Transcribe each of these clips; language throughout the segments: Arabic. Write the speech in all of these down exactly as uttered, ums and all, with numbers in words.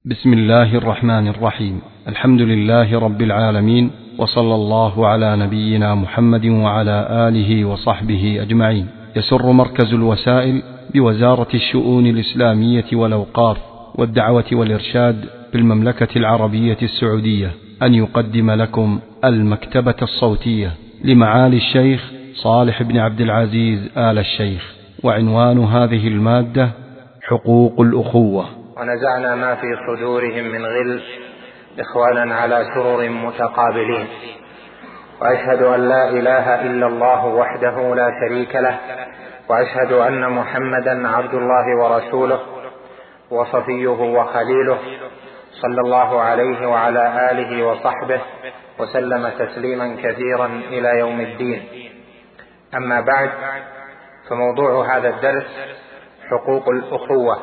بسم الله الرحمن الرحيم. الحمد لله رب العالمين، وصلى الله على نبينا محمد وعلى آله وصحبه أجمعين. يسر مركز الوسائل بوزارة الشؤون الإسلامية والأوقاف والدعوة والإرشاد بالمملكة العربية السعودية أن يقدم لكم المكتبة الصوتية لمعالي الشيخ صالح بن عبد العزيز آل الشيخ، وعنوان هذه المادة حقوق الأخوة. ونزعنا ما في صدورهم من غل إخوانا على سرر متقابلين، وأشهد أن لا إله إلا الله وحده لا شريك له، وأشهد أن محمدا عبد الله ورسوله وصفيه وخليله، صلى الله عليه وعلى آله وصحبه وسلم تسليما كثيرا إلى يوم الدين. أما بعد، فموضوع هذا الدرس حقوق الأخوة.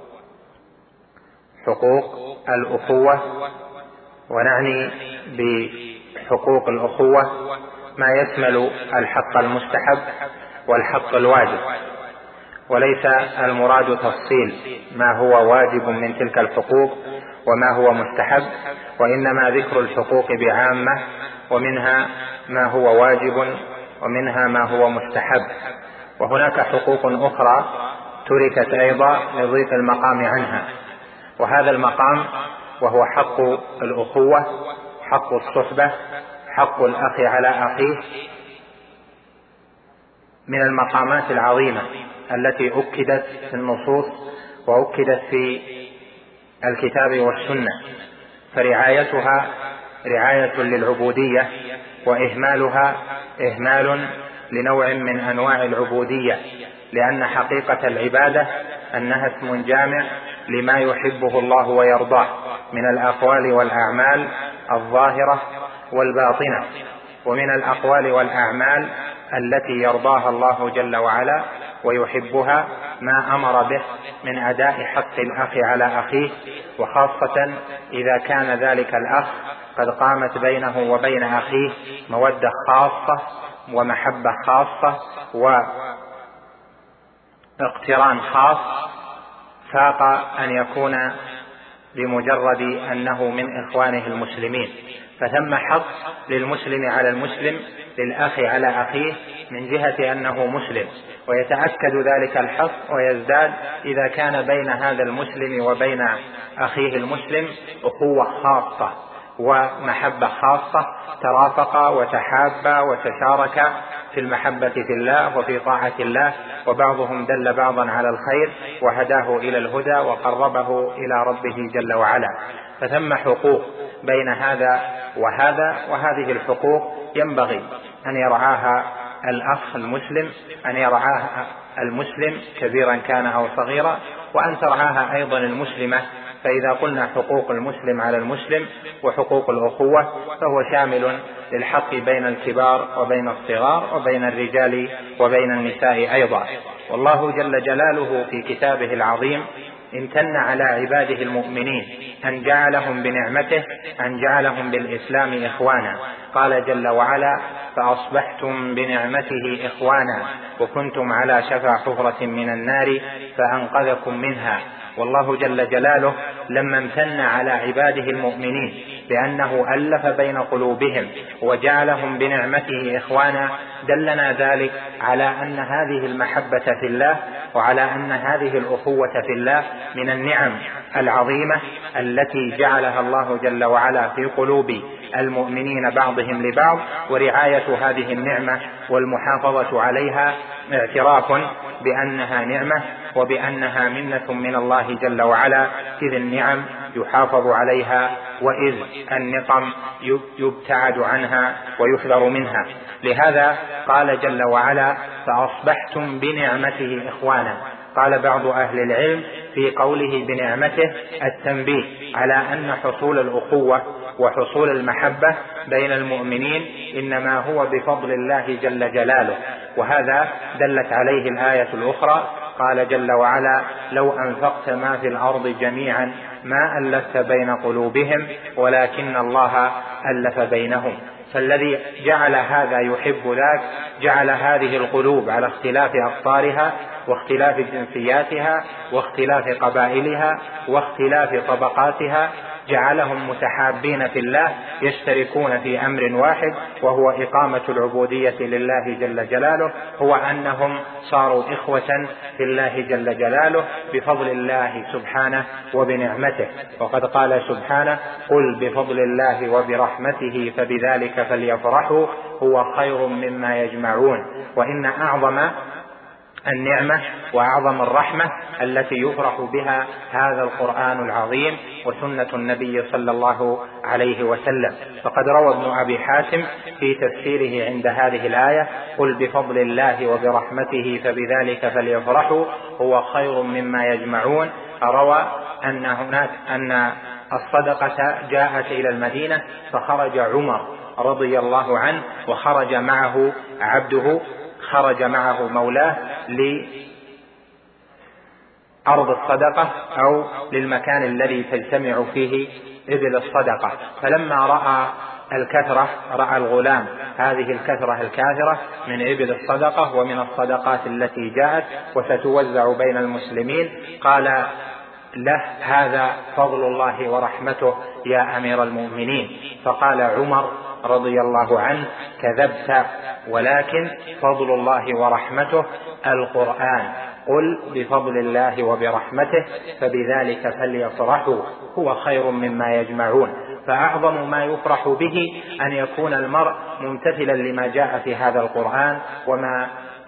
حقوق الأخوة، ونعني بحقوق الأخوة ما يشمل الحق المستحب والحق الواجب، وليس المراد تفصيل ما هو واجب من تلك الحقوق وما هو مستحب، وإنما ذكر الحقوق بعامة، ومنها ما هو واجب ومنها ما هو مستحب. وهناك حقوق أخرى تركت أيضا لضيق المقام عنها، وهذا المقام وهو حق الأخوة، حق الصحبة، حق الأخ على أخيه، من المقامات العظيمة التي أكدت في النصوص وأكدت في الكتاب والسنة، فرعايتها رعاية للعبودية، وإهمالها إهمال لنوع من أنواع العبودية، لأن حقيقة العبادة أنها اسم جامع لما يحبه الله ويرضاه من الأقوال والأعمال الظاهرة والباطنة. ومن الأقوال والأعمال التي يرضاها الله جل وعلا ويحبها ما أمر به من أداء حق الأخ على أخيه، وخاصة إذا كان ذلك الأخ قد قامت بينه وبين أخيه مودة خاصة ومحبة خاصة واقتران خاص، فاق أن يكون بمجرد أنه من إخوانه المسلمين. فثم حق للمسلم على المسلم، للأخ على أخيه، من جهة أنه مسلم، ويتأكد ذلك الحق ويزداد إذا كان بين هذا المسلم وبين أخيه المسلم أخوة خاصة ومحبة خاصة، ترافقا وتحابا وتشاركا في المحبة في الله وفي طاعة الله، وبعضهم دل بعضا على الخير وهداه إلى الهدى وقربه إلى ربه جل وعلا. فثم حقوق بين هذا وهذا، وهذه الحقوق ينبغي أن يرعاها الأخ المسلم، أن يرعاها المسلم كبيرا كان أو صغيرا، وأن ترعاها أيضا المسلمة. فإذا قلنا حقوق المسلم على المسلم وحقوق الأخوة، فهو شامل للحق بين الكبار وبين الصغار وبين الرجال وبين النساء أيضا. والله جل جلاله في كتابه العظيم امتن على عباده المؤمنين أن جعلهم بنعمته، أن جعلهم بالإسلام إخوانا. قال جل وعلا: فأصبحتم بنعمته إخوانا وكنتم على شفا حفرة من النار فأنقذكم منها. والله جل جلاله لما امتن على عباده المؤمنين بأنه ألف بين قلوبهم وجعلهم بنعمته إخوانا، دلنا ذلك على أن هذه المحبة في الله وعلى أن هذه الأخوة في الله من النعم العظيمة التي جعلها الله جل وعلا في قلوب المؤمنين بعضهم لبعض. ورعاية هذه النعمة والمحافظة عليها اعتراف بأنها نعمة وبأنها منة من الله جل وعلا، إذ النعم يحافظ عليها وإذ النقم يبتعد عنها ويحذر منها. لهذا قال جل وعلا: فأصبحتم بنعمته إخوانا. قال بعض أهل العلم في قوله بنعمته التنبيه على أن حصول الأخوة وحصول المحبة بين المؤمنين إنما هو بفضل الله جل جلاله، وهذا دلت عليه الآية الأخرى. قال جل وعلا: لو أنفقت ما في الأرض جميعا ما ألفت بين قلوبهم ولكن الله ألف بينهم. فالذي جعل هذا يحب ذاك جعل هذه القلوب على اختلاف أقطارها واختلاف جنسياتها واختلاف قبائلها واختلاف طبقاتها، جعلهم متحابين في الله يشتركون في أمر واحد، وهو إقامة العبودية لله جل جلاله، هو أنهم صاروا إخوة في الله جل جلاله بفضل الله سبحانه وبنعمته. وقد قال سبحانه: قل بفضل الله وبرحمته فبذلك فليفرحوا هو خير مما يجمعون. وإن أعظم النعمة وأعظم الرحمة التي يفرح بها هذا القرآن العظيم وسنة النبي صلى الله عليه وسلم. فقد روى ابن أبي حاتم في تفسيره عند هذه الآية: قل بفضل الله وبرحمته فبذلك فليفرحوا هو خير مما يجمعون. روى أن هناك أن الصدقة جاءت إلى المدينة فخرج عمر رضي الله عنه وخرج معه عبده، خرج معه مولاه لأرض الصدقة أو للمكان الذي تجتمع فيه إبل الصدقة. فلما رأى الكثرة، رأى الغلام هذه الكثرة الكاثرة من إبل الصدقة ومن الصدقات التي جاءت وستوزع بين المسلمين، قال له: هذا فضل الله ورحمته يا أمير المؤمنين. فقال عمر رضي الله عنه: كذبت، ولكن فضل الله ورحمته القرآن، قل بفضل الله وبرحمته فبذلك فليفرحوا هو خير مما يجمعون. فأعظم ما يفرح به أن يكون المرء ممتثلا لما جاء في هذا القرآن وما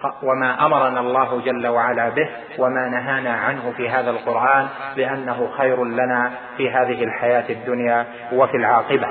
وما أمرنا الله جل وعلا به وما نهانا عنه في هذا القرآن، لأنه خير لنا في هذه الحياة الدنيا وفي العاقبة.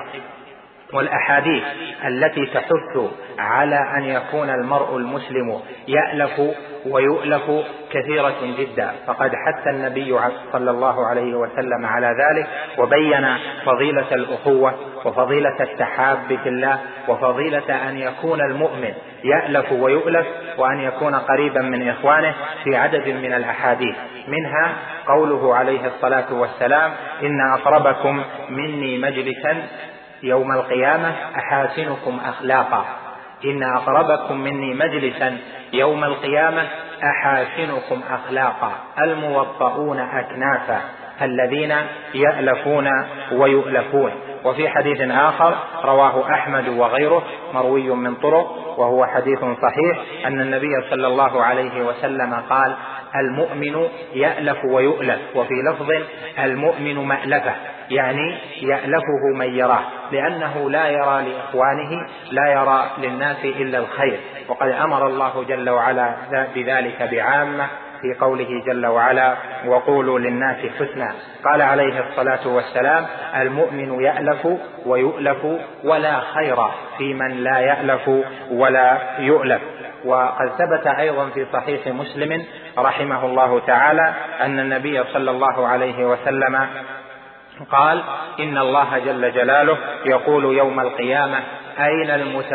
والأحاديث التي تحث على أن يكون المرء المسلم يألف ويؤلف كثيرة جدا، فقد حث النبي صلى الله عليه وسلم على ذلك وبين فضيلة الأخوة وفضيلة التحاب في الله وفضيلة أن يكون المؤمن يألف ويؤلف وأن يكون قريبا من إخوانه في عدد من الأحاديث. منها قوله عليه الصلاة والسلام: إن أقربكم مني مجلسا يوم القيامة أحاسنكم أخلاقا. إن أقربكم مني مجلسا يوم القيامة أحاسنكم أخلاقا الموطؤون أكنافا الذين يألفون ويؤلفون. وفي حديث آخر رواه أحمد وغيره مروي من طرق وهو حديث صحيح أن النبي صلى الله عليه وسلم قال: المؤمن يألف ويؤلف، وفي لفظ المؤمن مألفة، يعني يألفه من يراه، لأنه لا يرى لإخوانه، لا يرى للناس إلا الخير. وقد أمر الله جل وعلا بذلك بعامة في قوله جل وعلا: وقولوا للناس حسنا. قال عليه الصلاة والسلام: المؤمن يألف ويؤلف ولا خير في من لا يألف ولا يؤلف. وقد ثبت أيضا في صحيح مسلم رحمه الله تعالى أن النبي صلى الله عليه وسلم قال: إن الله جل جلاله يقول يوم القيامة: أين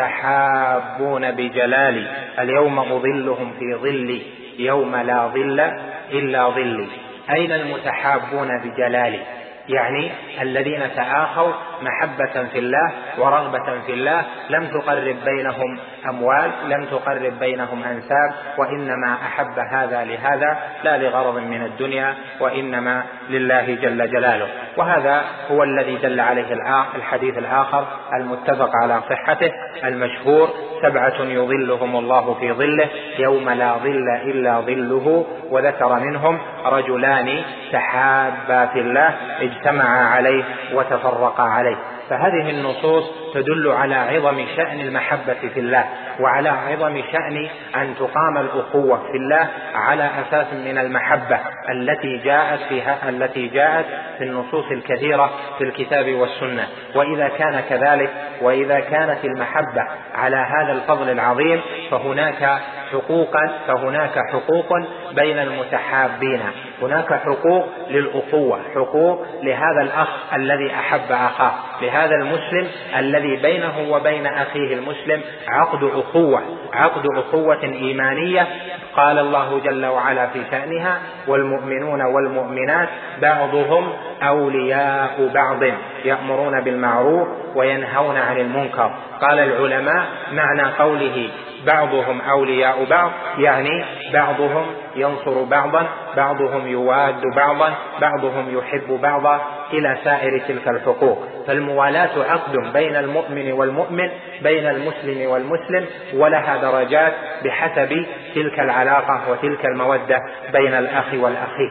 المتحابون بجلالي؟ اليوم أظلهم في ظلي يوم لا ظل إلا ظلي. أين المتحابون بجلالي؟ يعني الذين تآخوا محبة في الله ورغبة في الله، لم تقرب بينهم أموال، لم تقرب بينهم أنساب، وإنما أحب هذا لهذا لا لغرض من الدنيا وإنما لله جل جلاله. وهذا هو الذي دل عليه الحديث الآخر المتفق على صحته المشهور: سبعة يظلهم الله في ظله يوم لا ظل إلا ظله. وذكر منهم: رجلان تحابا في الله اجتمعا عليه وتفرقا عليه. فهذه النصوص تدل على عظم شأن المحبة في الله وعلى عظم شأن أن تقام الأخوة في الله على أساس من المحبة التي جاءت فيها التي جاءت في النصوص الكثيرة في الكتاب والسنة. وإذا كان كذلك وإذا كانت المحبة على هذا الفضل العظيم فهناك حقوقا فهناك حقوق بين المتحابين، هناك حقوق للأخوة، حقوق لهذا الأخ الذي أحب أخاه، لهذا المسلم الذي بينه وبين أخيه المسلم عقد أخوة، عقد أخوة إيمانية. قال الله جل وعلا في شأنها: والمؤمنون والمؤمنات بعضهم أولياء بعض يأمرون بالمعروف وينهون عن المنكر. قال العلماء معنى قوله بعضهم أولياء بعض يعني بعضهم ينصر بعضا، بعضهم يواد بعضا، بعضهم يحب بعضا، إلى سائر تلك الحقوق. فالموالاة عقد بين المؤمن والمؤمن، بين المسلم والمسلم، ولها درجات بحسب تلك العلاقة وتلك المودة بين الأخ والأخي.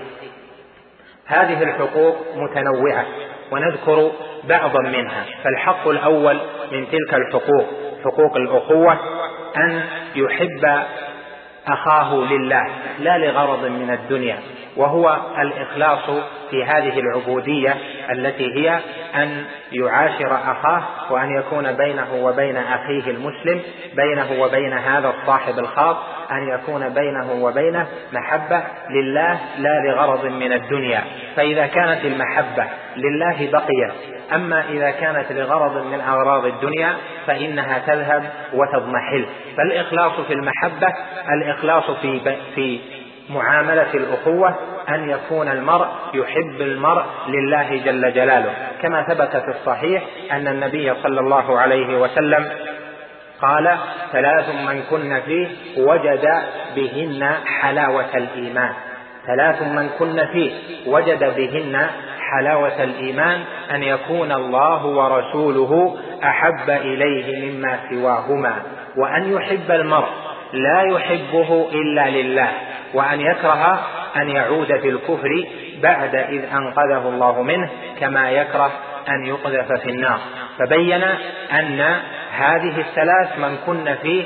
هذه الحقوق متنوعة ونذكر بعضا منها. فالحق الأول من تلك الحقوق حقوق الأخوة أن يحب أخاه لله لا لغرض من الدنيا، وهو الإخلاص في هذه العبودية التي هي أن يعاشر أخاه، وأن يكون بينه وبين أخيه المسلم، بينه وبين هذا الصاحب الخاص، أن يكون بينه وبينه محبة لله لا لغرض من الدنيا. فإذا كانت المحبة لله بقيت، أما إذا كانت لغرض من أغراض الدنيا فإنها تذهب وتضمحل. فالإخلاص في المحبة الإخلاص في, في معاملة الأخوة أن يكون المرء يحب المرء لله جل جلاله، كما ثبت في الصحيح أن النبي صلى الله عليه وسلم قال: ثلاث من كن فيه وجد بهن حلاوة الإيمان. ثلاث من كن فيه وجد بهن حلاوة الإيمان: أن يكون الله ورسوله أحب إليه مما سواهما، وأن يحب المرء لا يحبه إلا لله، وأن يكره أن يعود في الكفر بعد إذ أنقذه الله منه، كما يكره أن يقذف في النار. فبين أن هذه الثلاث من كن فيه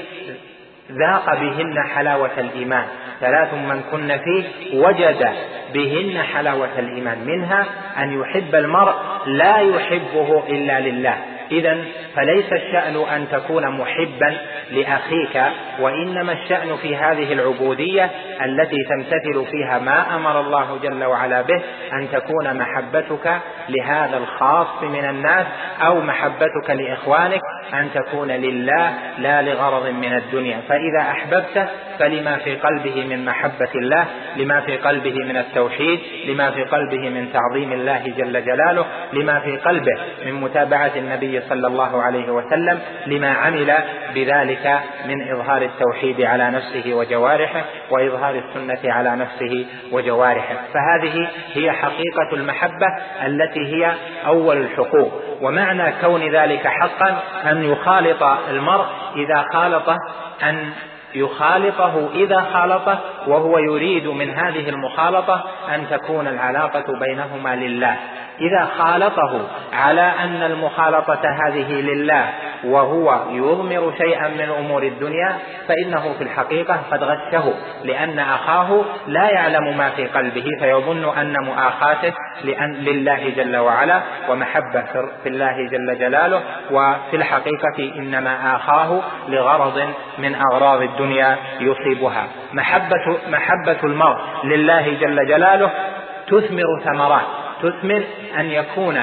ذاق بهن حلاوة الإيمان. ثلاث من كن فيه وجد بهن حلاوة الإيمان، منها أن يحب المرء لا يحبه إلا لله. إذن فليس الشأن أن تكون محبا لأخيك، وإنما الشأن في هذه العبودية التي تمتثل فيها ما أمر الله جل وعلا به، أن تكون محبتك لهذا الخاص من الناس أو محبتك لإخوانك أن تكون لله لا لغرض من الدنيا. فإذا أحببته فلما في قلبه من محبة الله، لما في قلبه من التوحيد، لما في قلبه من تعظيم الله جل جلاله، لما في قلبه من متابعة النبي صلى الله عليه وسلم، لما عمل بذلك من إظهار التوحيد على نفسه وجوارحه، وإظهار السنة على نفسه وجوارحه. فهذه هي حقيقة المحبة التي هي أول الحقوق. ومعنى كون ذلك حقا أن يخالط المرء إذا خالطه، أن يخالطه إذا خالطه وهو يريد من هذه المخالطة أن تكون العلاقة بينهما لله. إذا خالطه على أن المخالطة هذه لله وهو يضمر شيئا من أمور الدنيا فإنه في الحقيقة قد غشه، لأن أخاه لا يعلم ما في قلبه فيظن أن مؤاخاته لأن لله جل وعلا ومحبة في الله جل جلاله، وفي الحقيقة إنما آخاه لغرض من أغراض الدنيا يصيبها. محبة, محبة المرء لله جل جلاله تثمر ثمرات، تثمر أن يكون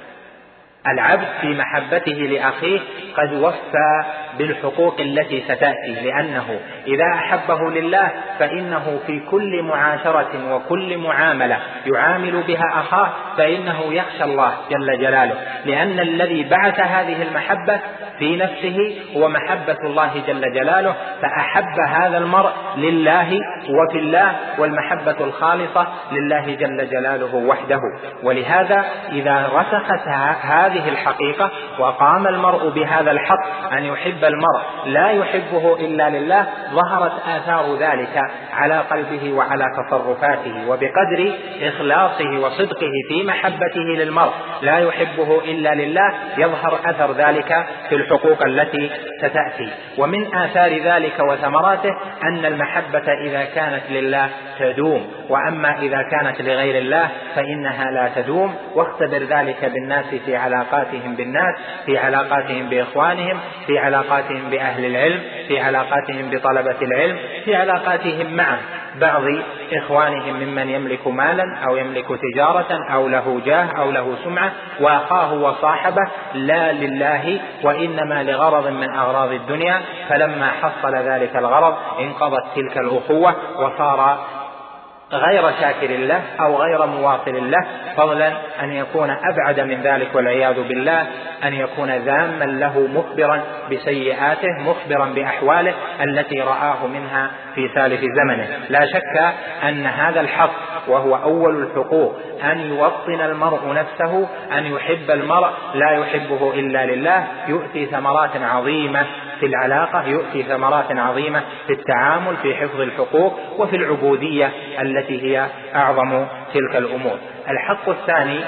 العبد في محبته لأخيه قد وفى بالحقوق التي ستأتي، لأنه إذا أحبه لله فإنه في كل معاشرة وكل معاملة يعامل بها أخاه فإنه يخشى الله جل جلاله، لأن الذي بعث هذه المحبة في نفسه هو محبة الله جل جلاله، فأحب هذا المرء لله وفي الله، والمحبة الخالصة لله جل جلاله وحده. ولهذا إذا رسخت هذه الحقيقة وقام المرء بهذا الحق أن يحب المرء لا يحبه إلا لله، ظهرت آثار ذلك على قلبه وعلى تصرفاته، وبقدر إخلاصه وصدقه في محبته للمرء لا يحبه إلا لله يظهر أثر ذلك في الحقوق التي ستأتي. ومن آثار ذلك وثمراته أن المحبة إذا كانت لله تدوم، وأما إذا كانت لغير الله فإنها لا تدوم. واختبر ذلك بالناس في علاقاتهم بالناس، في علاقاتهم بإخوانهم، في علاقاتهم بأهل العلم، في علاقاتهم بطلبة العلم، في علاقاتهم مع بعض إخوانهم ممن يملك مالا أو يملك تجارة أو له جاه أو له سمعة، وأخاه وصاحبه لا لله وإنما لغرض من أغراض الدنيا، فلما حصل ذلك الغرض انقضت تلك الأخوة وصار غير شاكر له أو غير مواصل له، فضلا أن يكون أبعد من ذلك والعياذ بالله، أن يكون ذاما له مخبرا بسيئاته مخبرا بأحواله التي رآه منها في سالف زمنه. لا شك أن هذا الحق وهو أول الحقوق أن يوطن المرء نفسه، أن يحب المرء لا يحبه إلا لله، يؤتي ثمرات عظيمة في العلاقة، يؤتي ثمرات عظيمة في التعامل، في حفظ الحقوق وفي العبودية التي هي أعظم تلك الأمور. الحق الثاني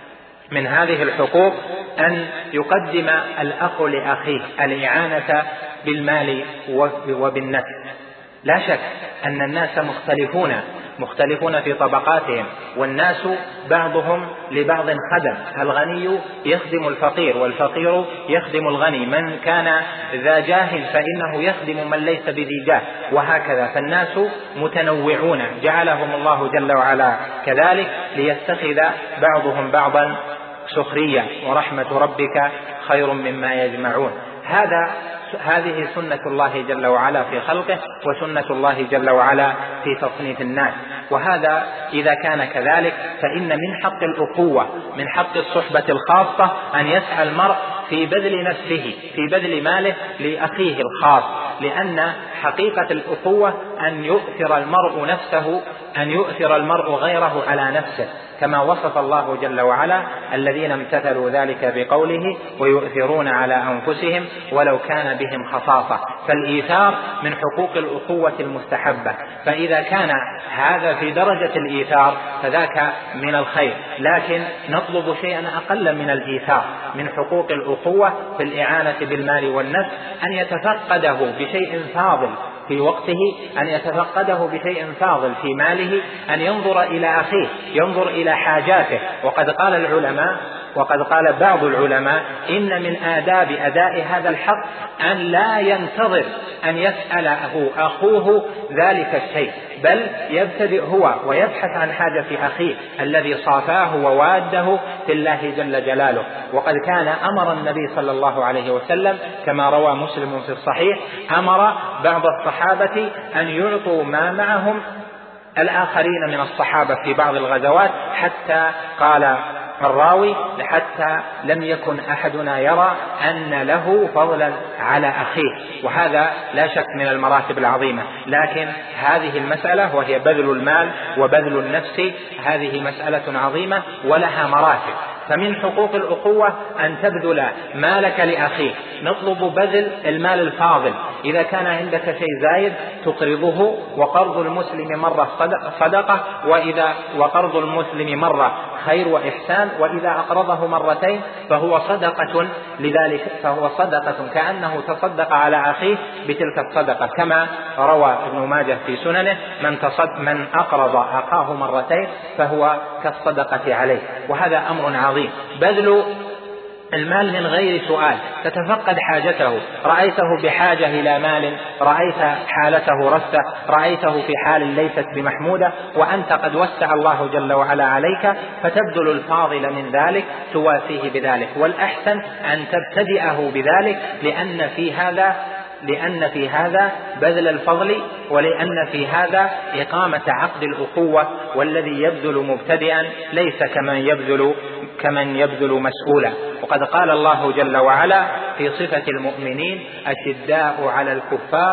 من هذه الحقوق أن يقدم الأخ لأخيه الإعانة بالمال وبالنفس. لا شك أن الناس مختلفون مختلفون في طبقاتهم، والناس بعضهم لبعض خدم، الغني يخدم الفقير والفقير يخدم الغني، من كان ذا جاه فإنه يخدم من ليس بذي جاه، وهكذا. فالناس متنوعون جعلهم الله جل وعلا كذلك ليتخذ بعضهم بعضا سخريا، ورحمة ربك خير مما يجمعون. هذا هذه سنة الله جل وعلا في خلقه، وسنة الله جل وعلا في تصنيف الناس. وهذا إذا كان كذلك فإن من حق الأخوة، من حق الصحبة الخاصة أن يسعى المرء في بذل نفسه، في بذل ماله لأخيه الخاص، لأن حقيقة الأخوة أن يؤثر المرء نفسه، أن يؤثر المرء غيره على نفسه، كما وصف الله جل وعلا الذين امتثلوا ذلك بقوله ويؤثرون على أنفسهم ولو كان بهم خصاصة. فالإيثار من حقوق الأخوة المستحبة، فإذا كان هذا في درجة الإيثار فذاك من الخير، لكن نطلب شيئا أقل من الإيثار من حقوق الأخوة في الإعانة بالمال والنفس، أن يتفقده بشيء فاضل في وقته، أن يتفقده بشيء فاضل في ماله، أن ينظر إلى أخيه، ينظر إلى حاجاته. وقد قال العلماء وقد قال بعض العلماء إن من آداب أداء هذا الحق أن لا ينتظر أن يسأله أخوه ذلك الشيء، بل يبتدئ هو ويبحث عن حاجة أخيه الذي صافاه وواده في الله جل جلاله. وقد كان أمر النبي صلى الله عليه وسلم كما روى مسلم في الصحيح، أمر بعض الصحابة أن يعطوا ما معهم الآخرين من الصحابة في بعض الغزوات، حتى قال الراوي حتى لم يكن أحدنا يرى أن له فضلا على أخيه. وهذا لا شك من المراتب العظيمة، لكن هذه المسألة وهي بذل المال وبذل النفس هذه مسألة عظيمة ولها مراتب. فمن حقوق الأخوة أن تبذل مالك لأخيك، نطلب بذل المال الفاضل، إذا كان عندك شيء زايد تقرضه، وقرض المسلم مرة صدقة، وإذا وقرض المسلم مرة خير وإحسان، وإذا أقرضه مرتين فهو صدقة، لذلك فهو صدقة كأنه تصدق على أخيه بتلك الصدقة، كما روى ابن ماجه في سننه من, من أقرض أخاه مرتين فهو كالصدقة عليه. وهذا أمر عظيم، بذل المال من غير سؤال، تتفقد حاجته، رأيته بحاجة إلى مال، رأيت حالته رثة، رأيته في حال ليست بمحمودة، وأنت قد وسع الله جل وعلا عليك، فتبذل الفاضل من ذلك تواسيه بذلك. والأحسن أن تبتدئه بذلك، لأن في هذا لأن في هذا بذل الفضل، ولأن في هذا إقامة عقد الأخوة، والذي يبذل مبتدئا ليس كمن يبذل كمن يبذل مسؤولا. وقد قال الله جل وعلا في صفة المؤمنين أشداء على الكفار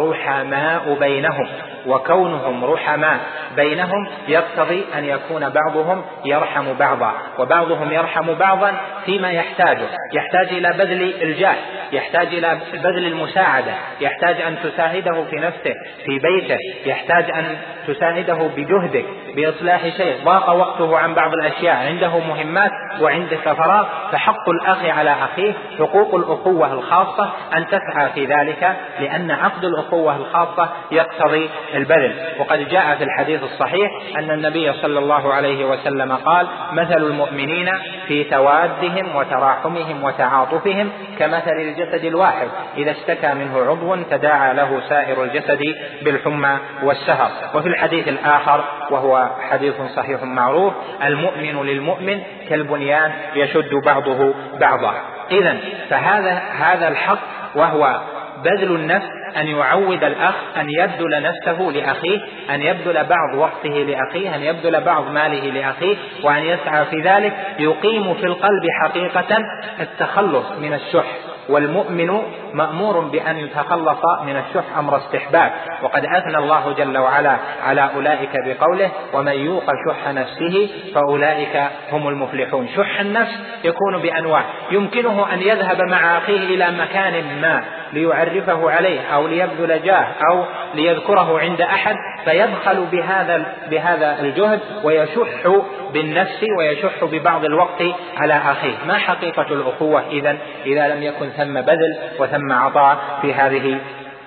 رحماء بينهم، وكونهم رحماء بينهم يقتضي أن يكون بعضهم يرحم بعضا، وبعضهم يرحم بعضا فيما يحتاجه، يحتاج إلى بذل الجاه، يحتاج إلى بذل المساعدة، يحتاج أن تساعده في نفسه في بيته، يحتاج أن تساعده بجهدك بإصلاح شيء، ضاق وقته عن بعض الأشياء، عنده مهمات وعندك فراغ، فحق الأخ على أخيه حقوق الأخوة الخاصة أن تسعى في ذلك، لأن عقد الأخوة الخاصة يقتضي البذل. وقد جاء في الحديث الصحيح أن النبي صلى الله عليه وسلم قال مثل المؤمنين في توادهم وتراحمهم وتعاطفهم كمثل الجسد الواحد إذا اشتكى منه عضو تداعى له سائر الجسد بالحمى والسهر. وفي الحديث الآخر وهو حديث صحيح معروف المؤمن للمؤمن كالبنيان يشد بعضه بعضا. إذن فهذا هذا الحق وهو بذل النفس، أن يعود الأخ أن يبذل نفسه لأخيه، أن يبذل بعض وقته لأخيه، أن يبذل بعض ماله لأخيه، وأن يسعى في ذلك يقيم في القلب حقيقة التخلص من الشح. والمؤمن مأمور بأن يتخلص من الشح أمر استحباب، وقد أثنى الله جل وعلا على أولئك بقوله: ومن يوق شح نفسه فأولئك هم المفلحون. شح النفس يكون بأنواع، يمكنه أن يذهب مع أخيه إلى مكان ما ليعرفه عليه أو ليبذل جاه أو ليذكره عند أحد، فيبخل بهذا بهذا الجهد ويشح بالنفس ويشح ببعض الوقت على أخيه. ما حقيقة الأخوة إذن إذا لم يكن ثم بذل وثم عطاء في هذه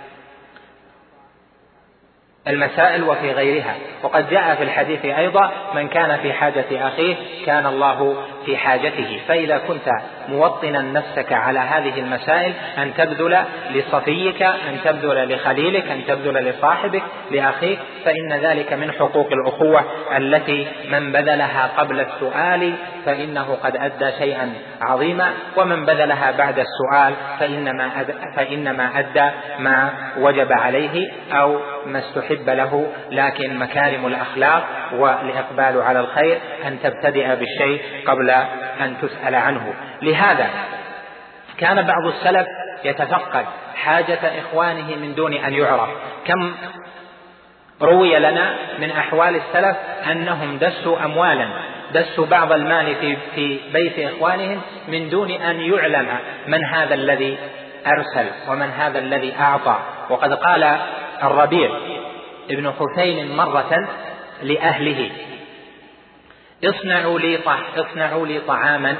المسائل وفي غيرها؟ وقد جاء في الحديث أيضا: من كان في حاجة أخيه كان الله في حاجته. فإذا كنت موطنا نفسك على هذه المسائل، أن تبذل لصفيك، أن تبذل لخليلك، أن تبذل لصاحبك، لأخيك، فإن ذلك من حقوق الأخوة التي من بذلها قبل السؤال فإنه قد أدى شيئا عظيما، ومن بذلها بعد السؤال فإنما أدى, فإنما أدى ما وجب عليه أو ما استحب له. لكن مكارم الأخلاق والإقبال على الخير أن تبتدئ بالشيء قبل أن تسأل عنه. لهذا كان بعض السلف يتفقد حاجة إخوانه من دون أن يعرف. كم روي لنا من أحوال السلف أنهم دسوا أموالا، دسوا بعض المال في, في بيت إخوانهم من دون أن يعلم من هذا الذي أرسل ومن هذا الذي أعطى. وقد قال الربيع ابن خثيم مرة لأهله: اصنعوا لي, اصنعوا لي طعاما،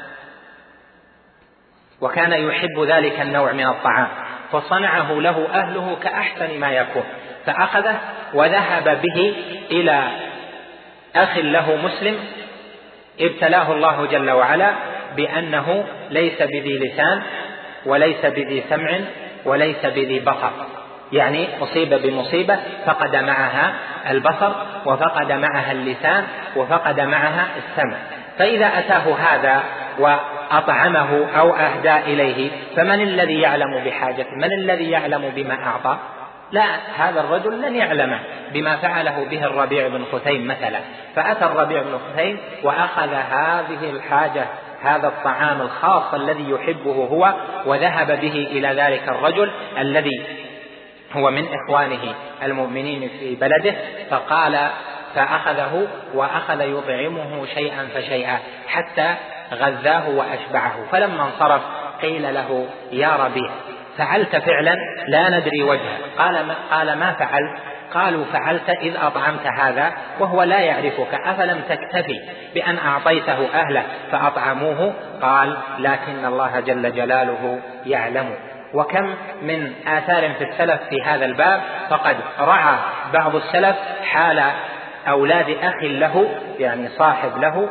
وكان يحب ذلك النوع من الطعام، فصنعه له أهله كأحسن ما يكون، فأخذه وذهب به إلى أخ له مسلم ابتلاه الله جل وعلا بأنه ليس بذي لسان وليس بذي سمع وليس بذي بصر، يعني أصيب بمصيبة فقد معها البصر وفقد معها اللسان وفقد معها السمع. فإذا أتاه هذا وأطعمه أو أهدى إليه، فمن الذي يعلم بحاجته؟ من الذي يعلم بما أعطى؟ لا، هذا الرجل لن يعلم بما فعله به الربيع بن خثيم مثلا. فأتى الربيع بن خثيم وأخذ هذه الحاجة، هذا الطعام الخاص الذي يحبه هو، وذهب به إلى ذلك الرجل الذي هو من إخوانه المؤمنين في بلده، فقال فأخذه وأخذ يطعمه شيئا فشيئا حتى غذاه وأشبعه. فلما انصرف قيل له: يا ربيع، فعلت فعلا لا ندري وجهه. قال ما, قال ما فعلت؟ قالوا: فعلت إذ أطعمت هذا وهو لا يعرفك، أفلم تكتفي بأن أعطيته أهله فأطعموه؟ قال: لكن الله جل جلاله يعلم. وكم من آثار في السلف في هذا الباب، فقد رعى بعض السلف حال أولاد أخ له، يعني صاحب له،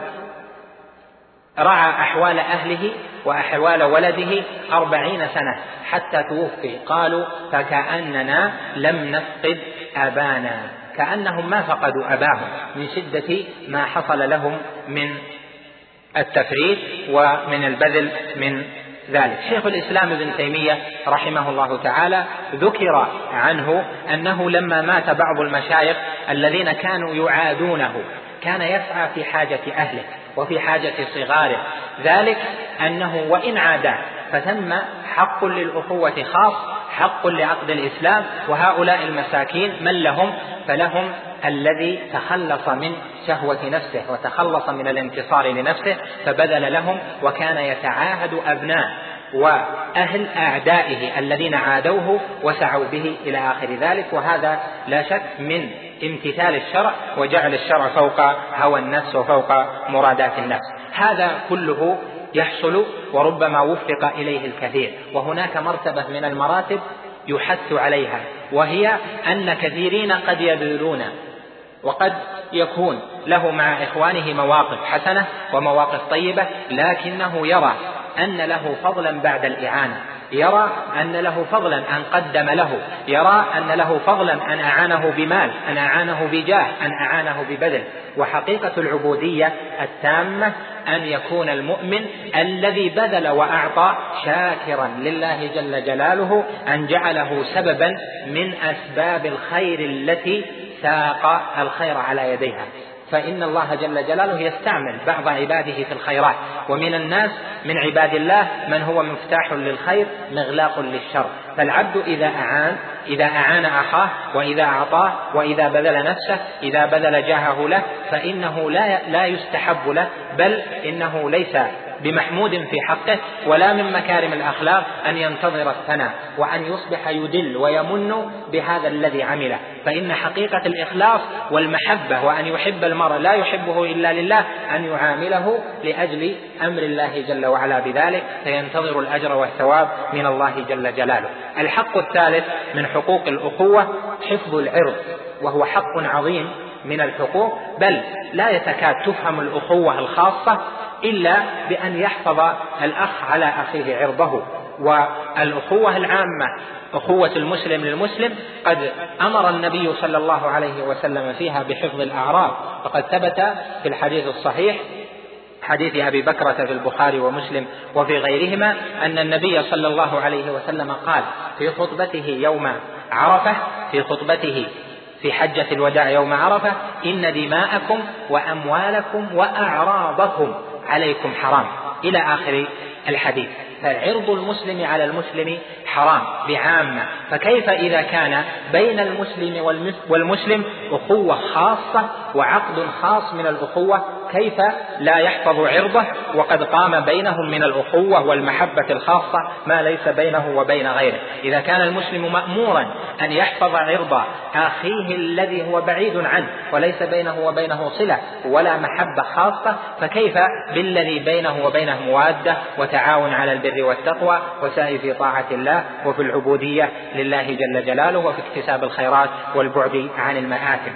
رعى أحوال أهله وأحوال ولده أربعين سنة حتى توفي. قالوا: فكأننا لم نفقد أبانا، كأنهم ما فقدوا أباهم من شدة ما حصل لهم من التفريط ومن البذل من ذلك. شيخ الإسلام ابن تيمية رحمه الله تعالى ذكر عنه أنه لما مات بعض المشايخ الذين كانوا يعادونه، كان يسعى في حاجة أهله وفي حاجة صغاره، ذلك أنه وإن عادا فثم حق للأخوة خاص، حق لعقد الإسلام، وهؤلاء المساكين من لهم؟ فلهم الذي تخلص من شهوة نفسه وتخلص من الانتصار لنفسه فبذل لهم، وكان يتعاهد أبناء وأهل أعدائه الذين عادوه وسعوا به إلى آخر ذلك. وهذا لا شك من امتثال الشرع وجعل الشرع فوق هوى النفس وفوق مرادات النفس. هذا كله يحصل وربما وفق إليه الكثير. وهناك مرتبة من المراتب يحث عليها، وهي أن كثيرين قد يبذلون وقد يكون له مع إخوانه مواقف حسنة ومواقف طيبة، لكنه يرى أن له فضلا بعد الإعانة، يرى أن له فضلا أن قدم له، يرى أن له فضلا أن أعانه بمال، أن أعانه بجاه، أن أعانه ببذل. وحقيقة العبودية التامة أن يكون المؤمن الذي بذل وأعطى شاكرا لله جل جلاله أن جعله سببا من أسباب الخير التي ساق الخير على يديها. فإن الله جل جلاله يستعمل بعض عباده في الخيرات، ومن الناس من عباد الله من هو مفتاح للخير مغلاق للشر. فالعبد إذا أعان إذا أعان أخاه وإذا أعطاه وإذا بذل نفسه، إذا بذل جاهه له، فإنه لا لا يستحب له، بل إنه ليس بمحمود في حقه ولا من مكارم الأخلاق أن ينتظر الثناء وأن يصبح يدل ويمن بهذا الذي عمله. فإن حقيقة الإخلاص والمحبة وأن يحب المرء لا يحبه إلا لله أن يعامله لأجل أمر الله جل وعلا بذلك، فينتظر الأجر والثواب من الله جل جلاله. الحق الثالث من حقوق الأخوة حفظ العرض، وهو حق عظيم من الحقوق، بل لا يتكاد تفهم الأخوة الخاصة إلا بأن يحفظ الأخ على أخيه عرضه. والأخوة العامة أخوة المسلم للمسلم قد أمر النبي صلى الله عليه وسلم فيها بحفظ الأعراض، فقد ثبت في الحديث الصحيح حديث أبي بكرة في البخاري ومسلم وفي غيرهما أن النبي صلى الله عليه وسلم قال في خطبته يوم عرفة في خطبته في حجة الوداع يوم عرفة: إن دماءكم وأموالكم وأعراضكم عليكم حرام، إلى آخر الحديث. فعرض المسلم على المسلم حرام بعامة، فكيف إذا كان بين المسلم والمسلم أخوة خاصة وعقد خاص من الأخوة، كيف لا يحفظ عرضه وقد قام بينهم من الأخوة والمحبة الخاصة ما ليس بينه وبين غيره؟ إذا كان المسلم مأمورا أن يحفظ عرض أخيه الذي هو بعيد عنه وليس بينه وبينه صلة ولا محبة خاصة، فكيف بالذي بينه وبينه موادة وتعاون على البر والتقوى وسعي في طاعة الله وفي العبودية لله جل جلاله وفي اكتساب الخيرات والبعد عن المآثم.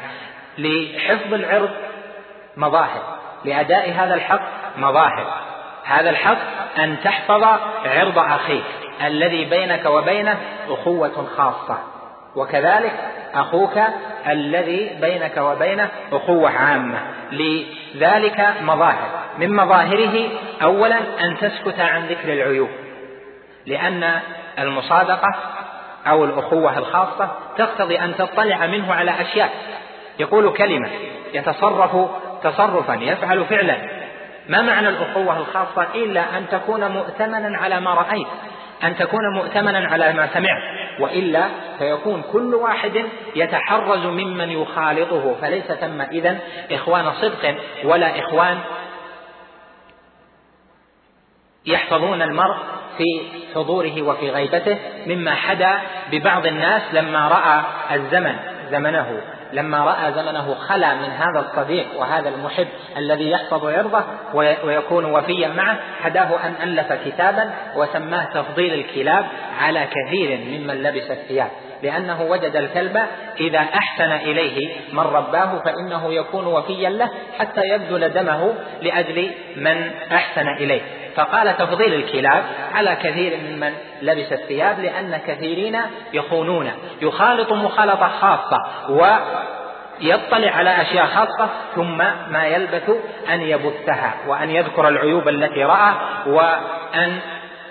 لحفظ العرض مظاهر، لأداء هذا الحق مظاهر. هذا الحق أن تحفظ عرض أخيك الذي بينك وبينه أخوة خاصة، وكذلك أخوك الذي بينك وبينه أخوة عامة. لذلك مظاهر، من مظاهره أولا أن تسكت عن ذكر العيوب، لأن المصادقة أو الأخوة الخاصة تقتضي أن تطلع منه على أشياء. يقول كلمة، يتصرف تصرفا، يفعل فعلا. ما معنى الأخوة الخاصة إلا أن تكون مؤتمنا على ما رأيت، أن تكون مؤتمنا على ما سمعت، وإلا فيكون كل واحد يتحرز ممن يخالطه، فليس ثم إذن إخوان صدق ولا إخوان يحفظون المرء في حضوره وفي غيبته، مما حدا ببعض الناس لما رأى الزمن زمنه لما رأى زمنه خلا من هذا الصديق وهذا المحب الذي يحفظ عرضه ويكون وفيا معه، حداه أن ألف كتابا وسماه تفضيل الكلاب على كثير ممن لبس الثياب، لأنه وجد الكلب إذا أحسن إليه من رباه فإنه يكون وفيا له حتى يبذل دمه لأجل من أحسن إليه. فقال تفضيل الكلاب على كثير ممن لبس الثياب، لأن كثيرين يخونون، يخالط مخالطة خاصة ويطلع على أشياء خاصة، ثم ما يلبث أن يبثها وأن يذكر العيوب التي رأى وأن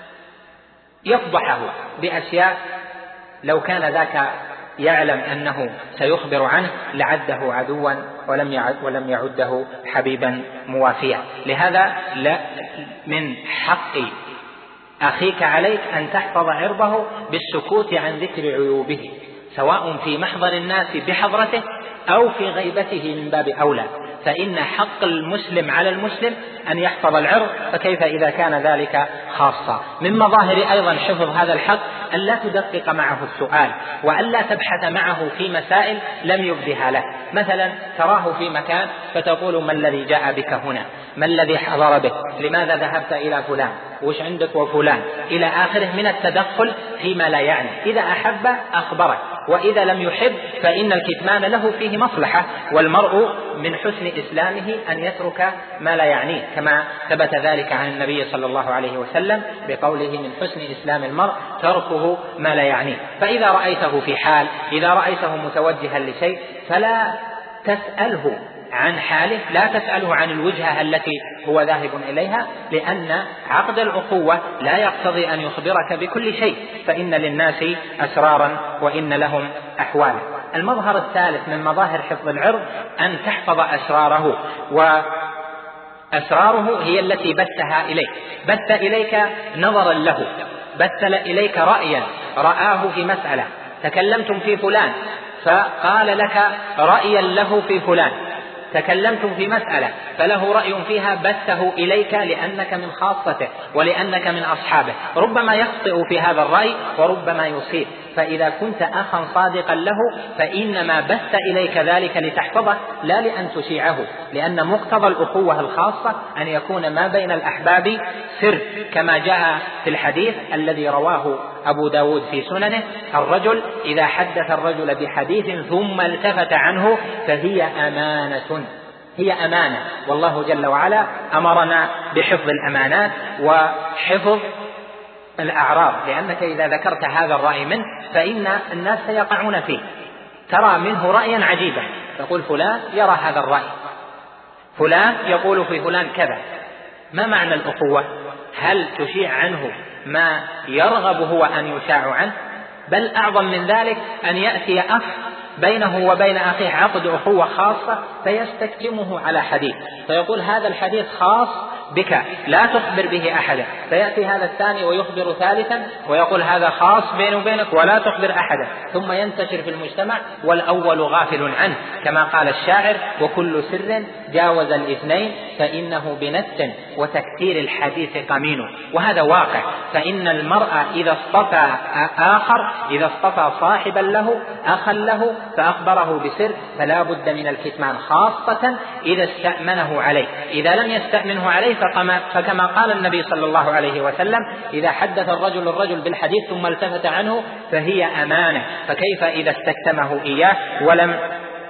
يفضحه بأشياء لو كان ذاك يعلم أنه سيخبر عنه لعده عدوا ولم يعد ولم يعده حبيبا موافيا. لهذا لا من حق أخيك عليك أن تحفظ عرضه بالسكوت عن ذكر عيوبه، سواء في محضر الناس بحضرته أو في غيبته من باب أولى، فإن حق المسلم على المسلم أن يحفظ العرض، فكيف إذا كان ذلك خاصة. من مظاهر أيضا حفظ هذا الحق أن لا تدقق معه السؤال، وأن لا تبحث معه في مسائل لم يبدها له. مثلا تراه في مكان فتقول: ما الذي جاء بك هنا؟ ما الذي حضر بك؟ لماذا ذهبت إلى فلان؟ وش عندك وفلان؟ إلى آخره من التدخل فيما لا يعني. إذا أحب أخبرك، وإذا لم يحب فإن الكتمان له فيه مصلحة، والمرء من حسن إسلامه أن يترك ما لا يعنيه، كما ثبت ذلك عن النبي صلى الله عليه وسلم بقوله من حسن إسلام المرء تركه ما لا يعنيه. فإذا رأيته في حال، إذا رأيته متوجها لشيء فلا تسأله عن حاله، لا تسأله عن الوجهة التي هو ذاهب إليها، لأن عقد الأخوة لا يقتضي أن يخبرك بكل شيء، فإن للناس أسرارا وإن لهم أحوالا. المظهر الثالث من مظاهر حفظ العرض أن تحفظ أسراره، وأسراره هي التي بثها إليك، بث إليك نظرا له، بث إليك رأيا رآه في مسألة، تكلمتم في فلان فقال لك رأيا له في فلان، تكلمتم في مسألة فله رأي فيها بثه إليك لأنك من خاصته ولأنك من أصحابه، ربما يخطئ في هذا الرأي وربما يصيب، فإذا كنت أخا صادقا له فإنما بث إليك ذلك لتحفظه لا لأن تشيعه، لأن مقتضى الأخوة الخاصة أن يكون ما بين الأحباب سر، كما جاء في الحديث الذي رواه أبو داود في سننه: الرجل إذا حدث الرجل بحديث ثم التفت عنه فهي أمانة، هي أمانة، والله جل وعلا أمرنا بحفظ الأمانات وحفظ الأعراض، لأنك إذا ذكرت هذا الرأي منه فإن الناس سيقعون فيه، ترى منه رأيا عجيبا تقول فلان يرى هذا الرأي، فلان يقول في فلان كذا. ما معنى الأخوة؟ هل تشيع عنه ما يرغب هو أن يشاع عنه؟ بل أعظم من ذلك أن يأتي أخ بينه وبين أخيه عقد أخوة خاصة فيستكتمه على حديث، فيقول هذا الحديث خاص بك لا تخبر به أحدا، فيأتي هذا الثاني ويخبر ثالثا ويقول هذا خاص بيني وبينك ولا تخبر أحدا، ثم ينتشر في المجتمع والأول غافل عنه، كما قال الشاعر: وكل سر جاوز الاثنين فإنه بنت وتكثير الحديث قمين. وهذا واقع، فإن المرء إذا اصطفى آخر، إذا اصطفى صاحبا له أخا له فأخبره بسر فلا بد من الكتمان، خاصة إذا استأمنه عليه. إذا لم يستأمنه عليه فكما قال النبي صلى الله عليه وسلم: إذا حدث الرجل الرجل بالحديث ثم التفت عنه فهي أمانة، فكيف إذا استكتمه إياه ولم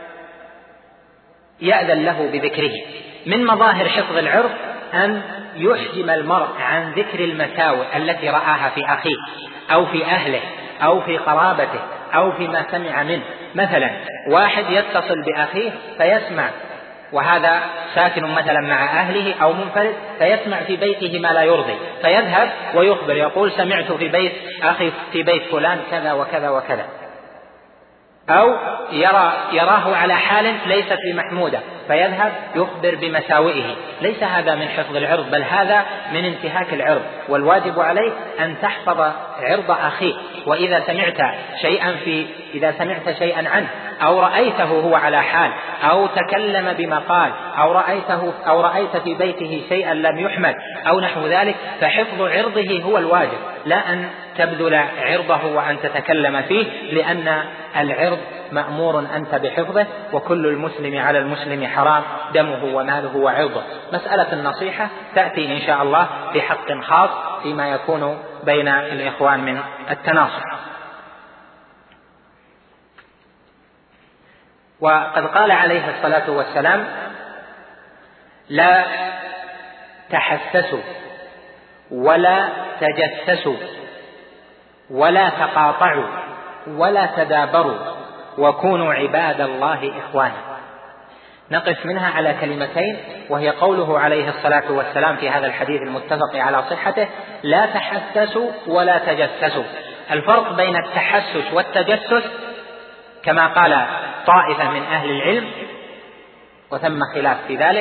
يأذن له بذكره. من مظاهر حفظ العرض أن يحجم المرء عن ذكر المساوئ التي رآها في أخيه أو في أهله أو في قرابته أو فيما سمع منه. مثلا واحد يتصل بأخيه فيسمع، وهذا ساكن مثلا مع أهله أو منفرد، فيسمع في بيته ما لا يرضي فيذهب ويخبر، يقول سمعت في بيت أخي في بيت فلان كذا وكذا وكذا، أو يرى يراه على حال ليست بمحمودة فيذهب يخبر بمساوئه. ليس هذا من حفظ العرض، بل هذا من انتهاك العرض، والواجب عليك أن تحفظ عرض أخيك. وإذا سمعت شيئا في إذا سمعت شيئا عنه أو رأيته هو على حال أو تكلم بما قال أو رأيته أو رأيت في بيته شيئا لم يحمد أو نحو ذلك، فحفظ عرضه هو الواجب، لا أن تبذل عرضه وأن تتكلم فيه، لأن العرض مأمور أنت بحفظه، وكل المسلم على المسلم حرام دمه وماله وعرضه. مسألة النصيحة تأتي إن شاء الله في حق خاص فيما يكون بين الإخوان من التناصح. وقد قال عليه الصلاة والسلام: لا تحسسوا ولا تجسسوا ولا تقاطعوا ولا تدابروا وكونوا عباد الله إخوانا. نقف منها على كلمتين، وهي قوله عليه الصلاة والسلام في هذا الحديث المتفق على صحته: لا تحسسوا ولا تجسسوا. الفرق بين التحسس والتجسس كما قال طائفة من أهل العلم، وثم خلاف في ذلك،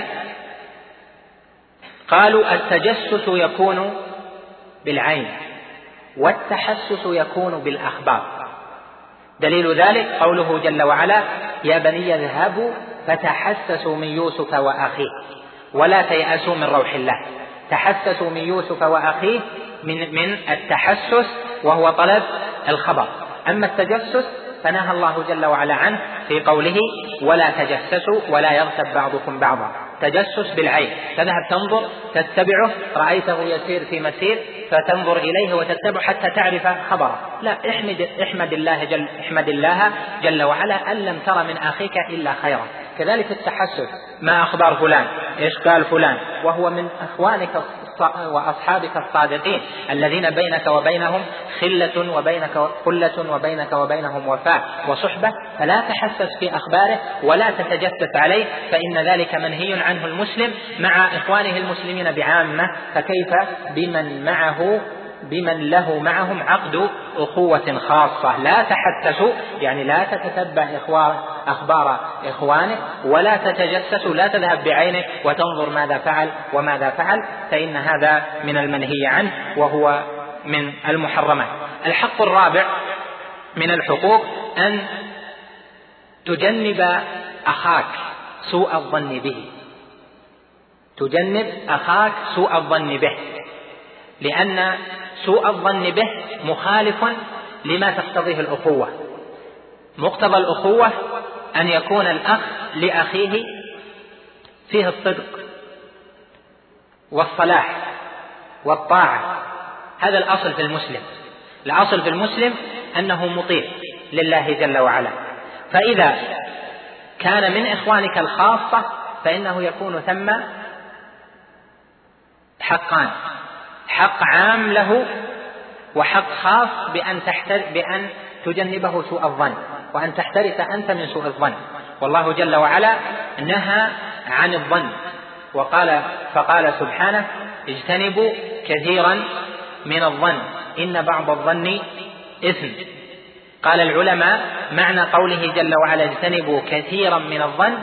قالوا التجسس يكون بالعين والتحسس يكون بالأخبار. دليل ذلك قوله جل وعلا: يا بني اذهبوا فتحسسوا من يوسف وأخيه ولا تيأسوا من روح الله. تحسسوا من يوسف وأخيه من, من التحسس وهو طلب الخبر. أما التجسس فنهى الله جل وعلا عنه في قوله: ولا تجسسوا ولا يغتب بعضكم بعضا. تجسس بالعين، تذهب تنظر تتبعه، رأيته يسير في مسير فتنظر إليه وتتبع حتى تعرف خبره. لا، احمد, احمد, الله جل احمد الله جل وعلا أن لم تر من أخيك إلا خيرا. كذلك التحسس، ما أخبار فلان، إيش قال فلان، وهو من أخوانك وأصحابك الصادقين الذين بينك وبينهم خلة وبينك خلة وبينك وبينهم وفاء وصحبة، فلا تحسس في أخباره ولا تتجسس عليه، فإن ذلك منهي عنه المسلم مع إخوانه المسلمين بعامة، فكيف بمن معه بمن له معهم عقد أخوة خاصة. لا تحسسوا يعني لا تتتبع أخبار إخوانك ولا تتجسسوا، لا تذهب بعينك وتنظر ماذا فعل وماذا فعل، فإن هذا من المنهي عنه وهو من المحرمات. الحق الرابع من الحقوق أن تجنب أخاك سوء الظن به، تجنب أخاك سوء الظن به، لأن سوء الظن به مخالف لما تقتضيه الأخوة. مقتضى الأخوة أن يكون الأخ لأخيه فيه الصدق والصلاح والطاعة، هذا الأصل في المسلم. الأصل في المسلم أنه مطيع لله جل وعلا، فإذا كان من إخوانك الخاصة فإنه يكون ثم حقان، حق عام له وحق خاص بأن, تحتر بأن تجنبه سوء الظن وأن تحترس أنت من سوء الظن. والله جل وعلا نهى عن الظن وقال فقال سبحانه اجتنبوا كثيرا من الظن إن بعض الظن إثم. قال العلماء معنى قوله جل وعلا اجتنبوا كثيرا من الظن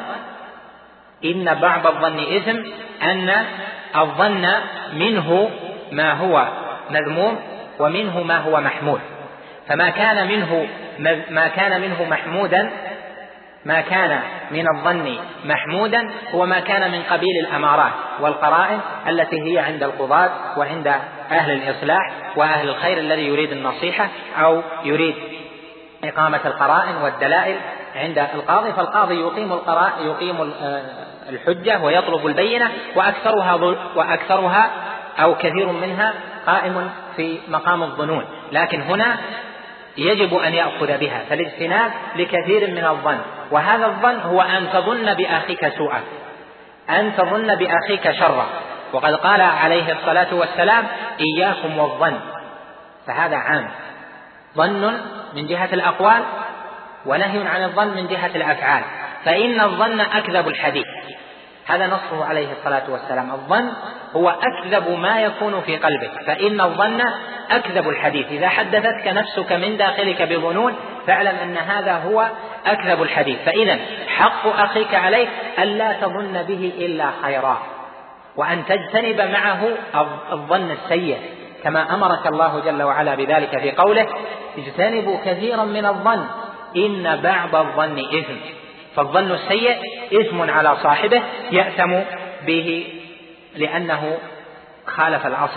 إن بعض الظن إثم أن الظن منه ما هو مذموم ومنه ما هو محمود، فما كان منه ما كان منه محمودا ما كان من الظن محمودا هو ما كان من قبيل الأمارات والقرائن التي هي عند القضاة وعند أهل الإصلاح وأهل الخير الذي يريد النصيحة أو يريد إقامة القرائن والدلائل عند القاضي، فالقاضي يقيم القرائن يقيم الحجة ويطلب البينة، وأكثرها وأكثرها أو كثير منها قائم في مقام الظنون، لكن هنا يجب أن يأخذ بها، فالاجتناب لكثير من الظن. وهذا الظن هو أن تظن بأخيك سوءا، أن تظن بأخيك شرا، وقد قال عليه الصلاة والسلام إياكم والظن، فهذا عام، ظن من جهة الأقوال ونهي عن الظن من جهة الأفعال، فإن الظن أكذب الحديث، هذا نصه عليه الصلاة والسلام، الظن هو أكذب ما يكون في قلبك، فإن الظن أكذب الحديث، إذا حدثتك نفسك من داخلك بظنون فاعلم أن هذا هو أكذب الحديث. فإذا حق أخيك عليك ألا تظن به إلا خيرا، وأن تجتنب معه الظن السيء كما أمرك الله جل وعلا بذلك في قوله اجتنبوا كثيرا من الظن إن بعض الظن إثم، فالظن السيء إثم على صاحبه يأثم به لأنه خالف الأصل.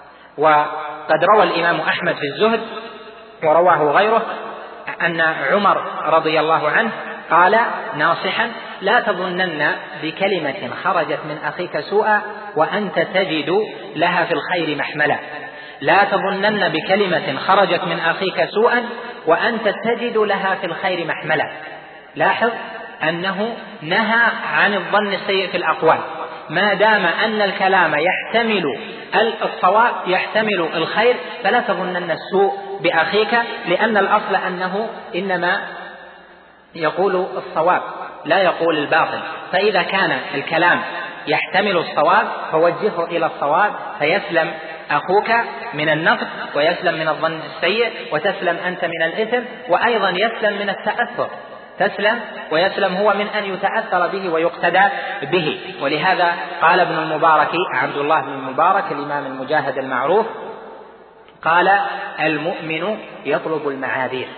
وقد روى الإمام أحمد في الزهد ورواه غيره أن عمر رضي الله عنه قال ناصحا لا تظنن بكلمة خرجت من أخيك سوءا وأنت تجد لها في الخير محملا، لا تظنن بكلمة خرجت من أخيك سوءا وأنت تجد لها في الخير محملا. لاحظ أنه نهى عن الظن السيء في الأقوال، ما دام أن الكلام يحتمل الصواب يحتمل الخير فلا تظنن السوء بأخيك، لأن الأصل أنه إنما يقول الصواب لا يقول الباطل، فإذا كان الكلام يحتمل الصواب فوجهه إلى الصواب فيسلم أخوك من النقد ويسلم من الظن السيء وتسلم أنت من الإثم، وأيضا يسلم من التأثر، تسلم ويسلم هو من أن يتأثر به ويقتدى به. ولهذا قال ابن المبارك عبد الله بن المبارك الإمام المجاهد المعروف قال المؤمن يطلب المعاذير،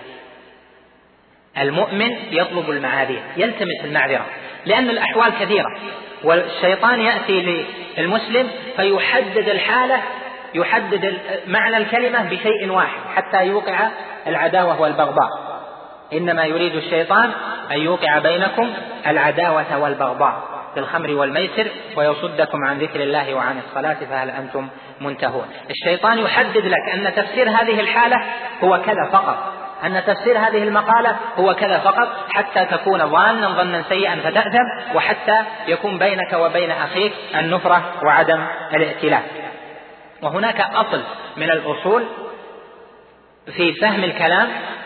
المؤمن يطلب المعاذير يلتمس المعذرة، لأن الأحوال كثيرة والشيطان يأتي للمسلم فيحدد الحالة يحدد معنى الكلمة بشيء واحد حتى يوقع العداوة والبغضاء، إنما يريد الشيطان أن يوقع بينكم العداوة والبغضاء، بالخمر والميسر ويصدكم عن ذكر الله وعن الصلاة فهل أنتم منتهون. الشيطان يحدد لك أن تفسير هذه الحالة هو كذا فقط، أن تفسير هذه المقالة هو كذا فقط، حتى تكون ظانا ظنا سيئا فتأثم، وحتى يكون بينك وبين أخيك النفرة وعدم الائتلاف. وهناك أصل من الأصول في فهم الكلام،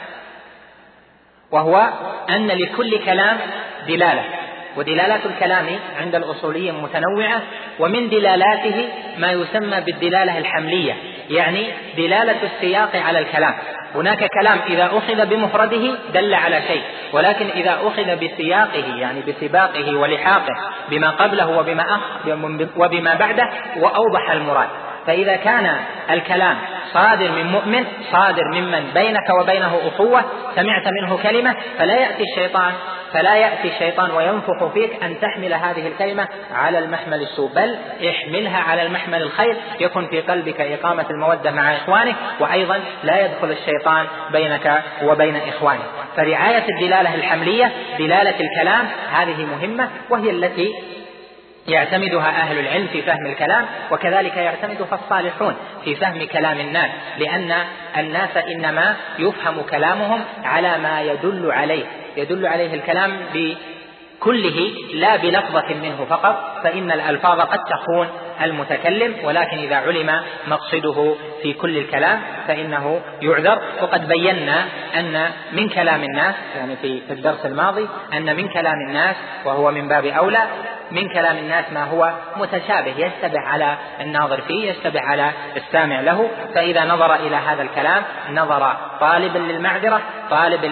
وهو أن لكل كلام دلالة، ودلالات الكلام عند الأصوليين متنوعة، ومن دلالاته ما يسمى بالدلالة الحملية، يعني دلالة السياق على الكلام. هناك كلام إذا أخذ بمفرده دل على شيء، ولكن إذا أخذ بسياقه يعني بسباقه ولحاقه بما قبله وبما, أخ وبما بعده وأوضح المراد. فإذا كان الكلام صادر من مؤمن، صادر ممن بينك وبينه أخوة، سمعت منه كلمة، فلا يأتي الشيطان فلا يأتي الشيطان وينفخ فيك أن تحمل هذه الكلمة على المحمل السوء، بل احملها على المحمل الخير، يكن في قلبك إقامة المودة مع إخوانك، وأيضا لا يدخل الشيطان بينك وبين إخوانك. فرعاية الدلالة الحملية، دلالة الكلام، هذه مهمة، وهي التي يعتمدها أهل العلم في فهم الكلام، وكذلك يعتمدها الصالحون في فهم كلام الناس، لأن الناس إنما يفهم كلامهم على ما يدل عليه يدل عليه الكلام بكله لا بلفظة منه فقط، فإن الألفاظ قد تخون المتكلم، ولكن إذا علم مقصده في كل الكلام فإنه يعذر. وقد بينا أن من كلام الناس، يعني في الدرس الماضي، أن من كلام الناس، وهو من باب أولى، من كلام الناس ما هو متشابه يشتبه على الناظر فيه، يشتبه على السامع له. فإذا نظر إلى هذا الكلام نظر طالبا للمعذرة، طالبا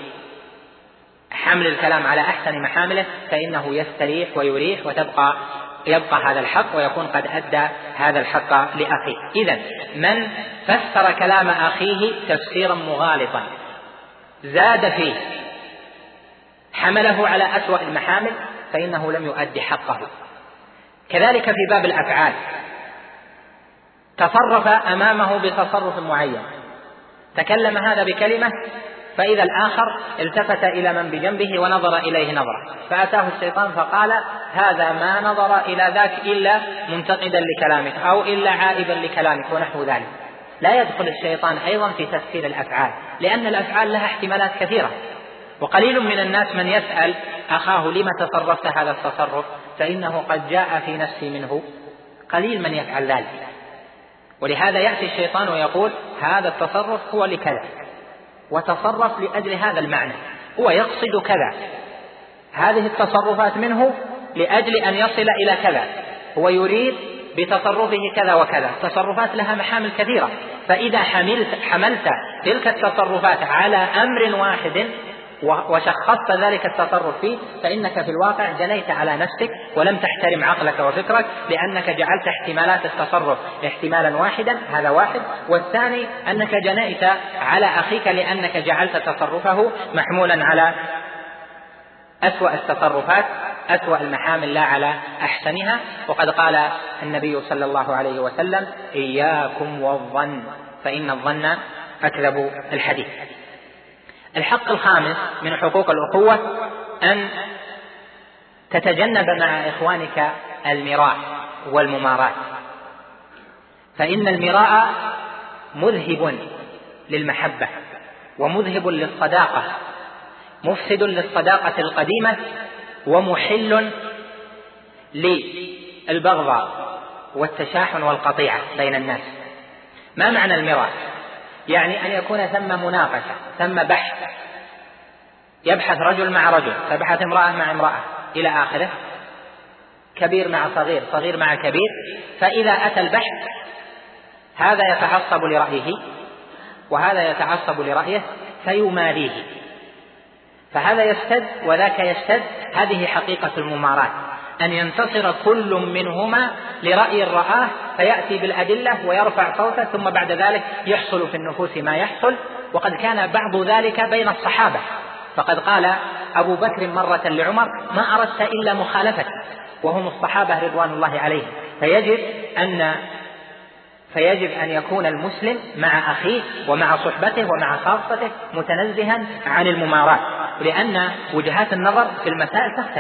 لحمل الكلام على أحسن محامله، فإنه يستريح ويريح، وتبقى يبقى هذا الحق، ويكون قد أدى هذا الحق لأخيه. إذن من فسر كلام أخيه تفسيرا مغالطا زاد فيه، حمله على أسوأ المحامل، فإنه لم يؤدي حقه. كذلك في باب الأفعال، تصرف أمامه بتصرف معين، تكلم هذا بكلمة، فإذا الآخر التفت إلى من بجنبه ونظر إليه نظرة، فأتاه الشيطان فقال هذا ما نظر إلى ذاك إلا منتقدا لكلامك أو إلا عائبا لكلامك ونحو ذلك. لا يدخل الشيطان أيضا في تفسير الأفعال، لأن الأفعال لها احتمالات كثيرة، وقليل من الناس من يسأل أخاه لما تصرفت هذا التصرف، فإنه قد جاء في نفسي منه، قليل من يفعل ذلك. ولهذا يأتي الشيطان ويقول هذا التصرف هو لكذا، وتصرف لأجل هذا المعنى، هو يقصد كذا، هذه التصرفات منه لأجل أن يصل إلى كذا، هو يريد بتصرفه كذا وكذا. تصرفات لها محامل كثيرة، فإذا حملت, حملت تلك التصرفات على أمر واحد وشخصت ذلك التصرف فيه، فإنك في الواقع جنيت على نفسك ولم تحترم عقلك وفكرك، لأنك جعلت احتمالات التصرف احتمالا واحدا، هذا واحد. والثاني أنك جنيت على أخيك لأنك جعلت تصرفه محمولا على أسوأ التصرفات، أسوأ المحامل لا على أحسنها. وقد قال النبي صلى الله عليه وسلم إياكم والظن فإن الظن أكذب الحديث. الحق الخامس من حقوق الأخوة أن تتجنب مع إخوانك المراء والمماراة، فإن المراء مذهب للمحبة ومذهب للصداقة، مفسد للصداقة القديمة ومحل للبغضاء والتشاحن والقطيعة بين الناس. ما معنى المراء؟ يعني أن يكون ثم مناقشة، ثم بحث، يبحث رجل مع رجل، تبحث امرأة مع امرأة إلى آخره، كبير مع صغير، صغير مع كبير. فإذا أتى البحث هذا يتعصب لرأيه وهذا يتعصب لرأيه فيماريه، فهذا يشتد وذاك يشتد. هذه حقيقة المماراة، أن ينتصر كل منهما لرأي رآه فيأتي بالأدلة ويرفع صوته، ثم بعد ذلك يحصل في النفوس ما يحصل. وقد كان بعض ذلك بين الصحابة، فقد قال أبو بكر مرة لعمر ما أردت إلا مخالفتي، وهم الصحابة رضوان الله عليهم. فيجب أن فيجب أن يكون المسلم مع أخيه ومع صحبته ومع خاصته متنزها عن المماراة، لأن وجهات النظر في المسائل تختلف،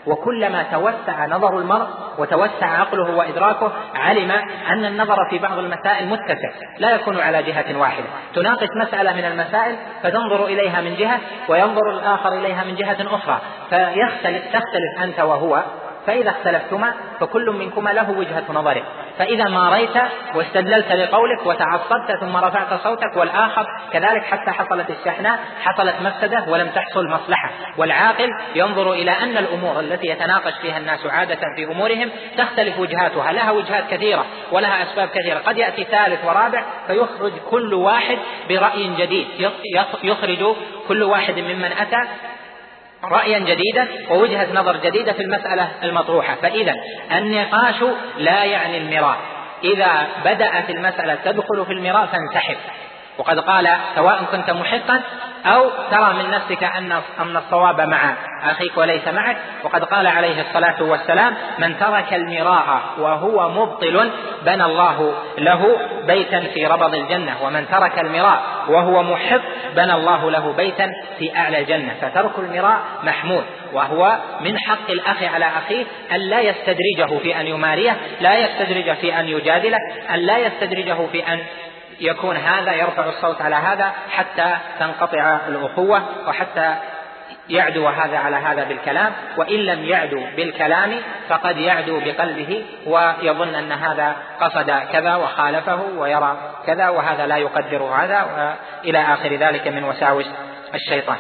وكلما توسع نظر المرء وتوسع عقله وإدراكه علم أن النظر في بعض المسائل متسع، لا يكون على جهة واحدة. تناقش مسألة من المسائل فتنظر إليها من جهة وينظر الآخر إليها من جهة أخرى، فيختلف تختلف أنت وهو، فإذا اختلفتما فكل منكما له وجهة نظره. فإذا ماريت واستدللت لقولك وتعصبت ثم رفعت صوتك والآخر كذلك حتى حصلت الشحناء، حصلت مفسدة ولم تحصل مصلحة. والعاقل ينظر إلى أن الأمور التي يتناقش فيها الناس عادة في أمورهم تختلف وجهاتها، لها وجهات كثيرة ولها أسباب كثيرة، قد يأتي ثالث ورابع فيخرج كل واحد برأي جديد، يخرج كل واحد ممن أتى رأيا جديدا ووجهة نظر جديدة في المسألة المطروحة. فإذا النقاش لا يعني المراء، إذا بدأت المسألة تدخل في المراء فانسحب. وقد قال سواء كنت محقا أو ترى من نفسك أن الصواب مع أخيك وليس معك. وقد قال عليه الصلاة والسلام من ترك المراء وهو مبطل بنى الله له بيتا في ربض الجنة، ومن ترك المراء وهو محق بنى الله له بيتا في أعلى الجنة. فترك المراء محمود، وهو من حق الأخ على أخيه أن لا يستدرجه في أن يماريه، لا يستدرجه في أن يجادله، أن لا يستدرجه في أن يكون هذا يرفع الصوت على هذا حتى تنقطع الأخوة، وحتى يعدو هذا على هذا بالكلام. وإن لم يعدو بالكلام فقد يعدو بقلبه ويظن أن هذا قصد كذا وخالفه ويرى كذا وهذا لا يقدر هذا، وإلى آخر ذلك من وساوس الشيطان.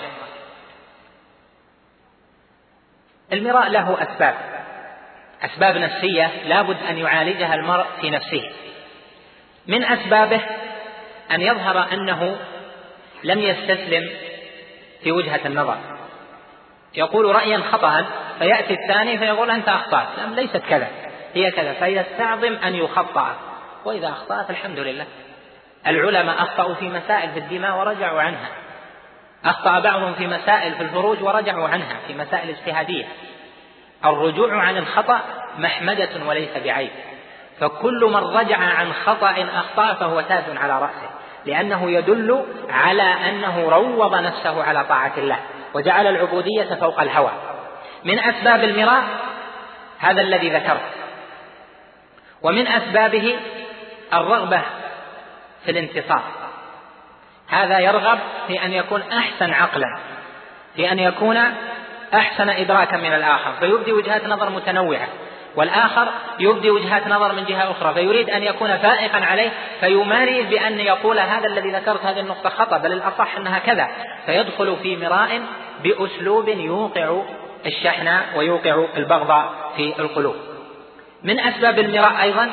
المراء له أسباب، أسباب نفسية لابد أن يعالجها المرء في نفسه. من أسبابه أن يظهر أنه لم يستسلم في وجهة النظر، يقول رأيا خطأ فيأتي الثاني فيقول أنت أخطأت، لا ليست كذا هي كذا، فيستعظم أن يخطأ، وإذا أخطأت الحمد لله. العلماء أخطأوا في مسائل في الدماء ورجعوا عنها، أخطأ بعضهم في مسائل في الفروج ورجعوا عنها في مسائل اجتهادية. الرجوع عن الخطأ محمدة وليس بعيب، فكل من رجع عن خطأ أخطأ فهو تاج على رأسه، لأنه يدل على أنه روض نفسه على طاعة الله وجعل العبودية فوق الهوى. من أسباب المراء هذا الذي ذكرت، ومن أسبابه الرغبة في الانتصار. هذا يرغب في أن يكون أحسن عقلا، في أن يكون أحسن إدراكا من الآخر، فيبدي وجهات نظر متنوعة، والآخر يبدي وجهات نظر من جهة أخرى، فيريد أن يكون فائقا عليه فيماري بأن يقول هذا الذي ذكرت هذه النقطة خطأ، بل الأصح أنها كذا، فيدخل في مراء بأسلوب يوقع الشحن ويوقع البغض في القلوب. من أسباب المراء أيضا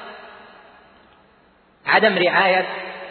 عدم رعاية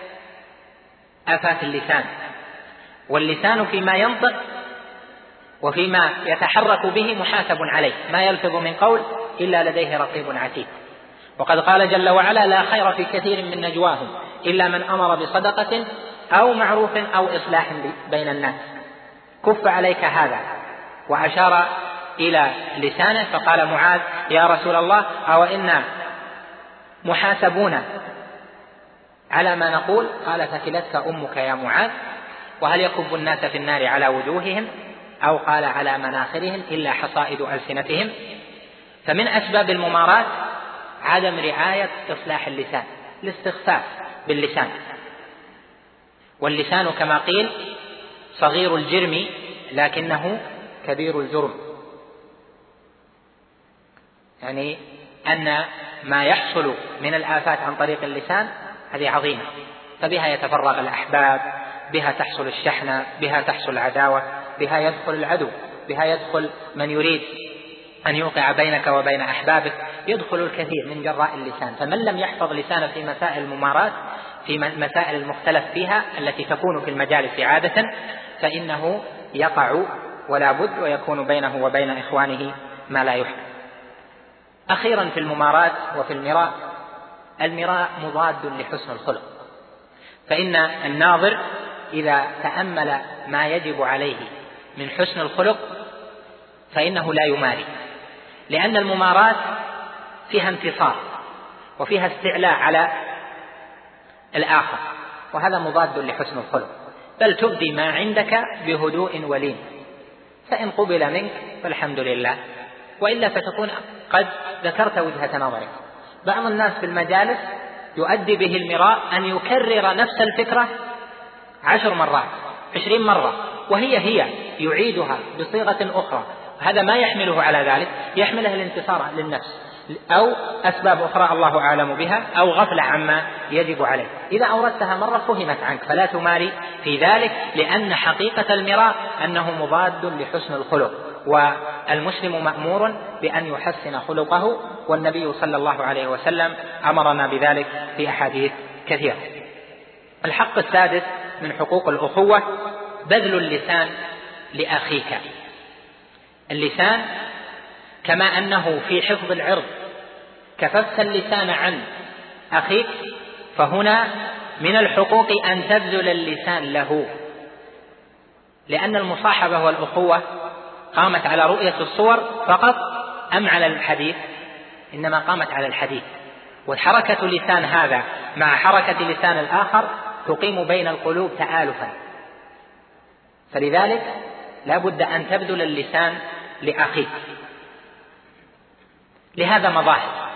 آفات اللسان، واللسان فيما ينطق وفيما يتحرك به محاسب عليه، ما يلفظ من قول إلا لديه رقيب عتيد. وقد قال جل وعلا لا خير في كثير من نجواهم إلا من أمر بصدقة أو معروف أو إصلاح بين الناس. كف عليك هذا، وأشار إلى لسانه فقال معاذ يا رسول الله أو إنا محاسبون على ما نقول؟ قال ثكلتك أمك يا معاذ، وهل يكب الناس في النار على وجوههم أو قال على مناخرهم إلا حصائد ألسنتهم. فمن أسباب الممارات عدم رعاية إصلاح اللسان، الاستخفاف باللسان. واللسان كما قيل صغير الجرم لكنه كبير الجرم، يعني أن ما يحصل من الآفات عن طريق اللسان هذه عظيمة، فبها يتفرغ الأحباب، بها تحصل الشحنة، بها تحصل العداوة، بها يدخل العدو، بها يدخل من يريد أن يوقع بينك وبين أحبابك، يدخل الكثير من جراء اللسان. فمن لم يحفظ لسانه في مسائل الممارات، في مسائل المختلف فيها التي تكون في المجالس عادة، فإنه يقع ولا بد ويكون بينه وبين إخوانه ما لا يحب. أخيرا في الممارات وفي المراء، المراء مضاد لحسن الخلق، فإن الناظر إذا تأمل ما يجب عليه من حسن الخلق فإنه لا يماري، لأن الممارات فيها انتصار وفيها استعلاء على الآخر، وهذا مضاد لحسن الخلق، بل تبدي ما عندك بهدوء ولين، فإن قبل منك فالحمد لله، وإلا فتكون قد ذكرت وجهة نظرك. بعض الناس في المجالس يؤدي به المراء أن يكرر نفس الفكرة عشر مرات عشرين مرة وهي هي يعيدها بصيغة أخرى، هذا ما يحمله على ذلك، يحمله الانتصار للنفس أو أسباب أخرى الله أعلم بها أو غفلة عما يجب عليه. إذا أوردتها مرة فهمت عنك فلا تماري في ذلك، لأن حقيقة المراء أنه مضاد لحسن الخلق، والمسلم مأمور بأن يحسن خلقه، والنبي صلى الله عليه وسلم أمرنا بذلك في أحاديث كثيرة. الحق السادس من حقوق الأخوة بذل اللسان لأخيك. اللسان كما أنه في حفظ العرض كففت اللسان عن أخيك، فهنا من الحقوق أن تبذل اللسان له، لأن المصاحبة والأخوة قامت على رؤية الصور فقط أم على الحديث؟ إنما قامت على الحديث، وحركة لسان هذا مع حركة لسان الآخر تقيم بين القلوب تآلفا، فلذلك لا بد أن تبذل اللسان لأخيك. لهذا مظاهر: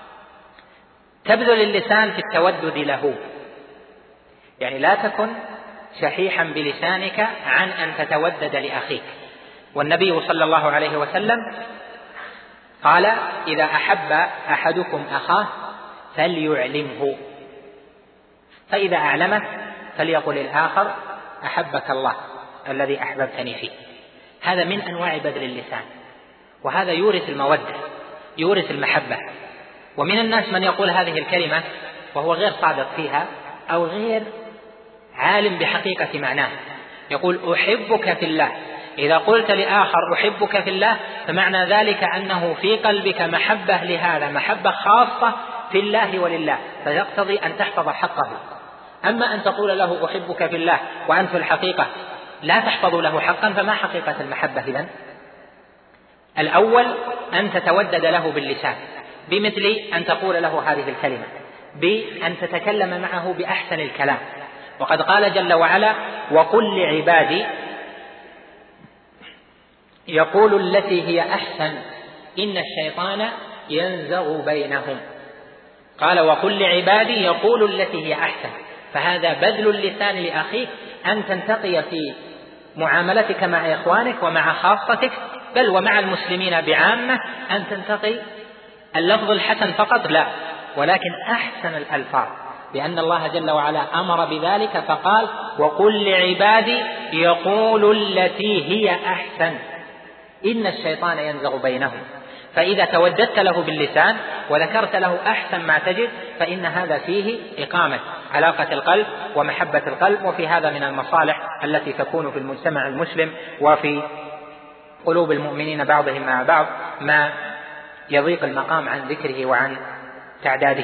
تبذل اللسان في التودد له، يعني لا تكن شحيحا بلسانك عن أن تتودد لأخيك، والنبي صلى الله عليه وسلم قال: إذا أحب أحدكم أخاه فليعلمه، فإذا أعلمه فليقل الآخر أحبك الله الذي أحببتني فيه. هذا من أنواع بذل اللسان، وهذا يورث المودة، يورث المحبة. ومن الناس من يقول هذه الكلمة وهو غير صادق فيها أو غير عالم بحقيقة معناه، يقول أحبك في الله. إذا قلت لآخر أحبك في الله فمعنى ذلك أنه في قلبك محبة لهذا، محبة خاصة في الله ولله، فيقتضي أن تحفظ حقه. أما أن تقول له أحبك في الله وأنت في الحقيقة لا تحفظ له حقا، فما حقيقة المحبة إذن؟ الأول أن تتودد له باللسان، بمثل أن تقول له هذه الكلمة، بأن تتكلم معه بأحسن الكلام. وقد قال جل وعلا: وقل لعبادي يقول التي هي أحسن إن الشيطان ينزغ بينهم. قال: وقل لعبادي يقول التي هي أحسن. فهذا بذل اللسان لأخيك، أن تنتقي في معاملتك مع إخوانك ومع خاصتك، بل ومع المسلمين بعامة، أن تنتقي اللفظ الحسن فقط لا، ولكن أحسن الألفاظ، لأن الله جل وعلا أمر بذلك فقال: وقل لعبادي يقول التي هي أحسن إن الشيطان ينزغ بينهم. فإذا توددت له باللسان وذكرت له أحسن ما تجد فإن هذا فيه إقامة علاقة القلب ومحبة القلب، وفي هذا من المصالح التي تكون في المجتمع المسلم وفي قلوب المؤمنين بعضهم مع بعض ما يضيق المقام عن ذكره وعن تعداده.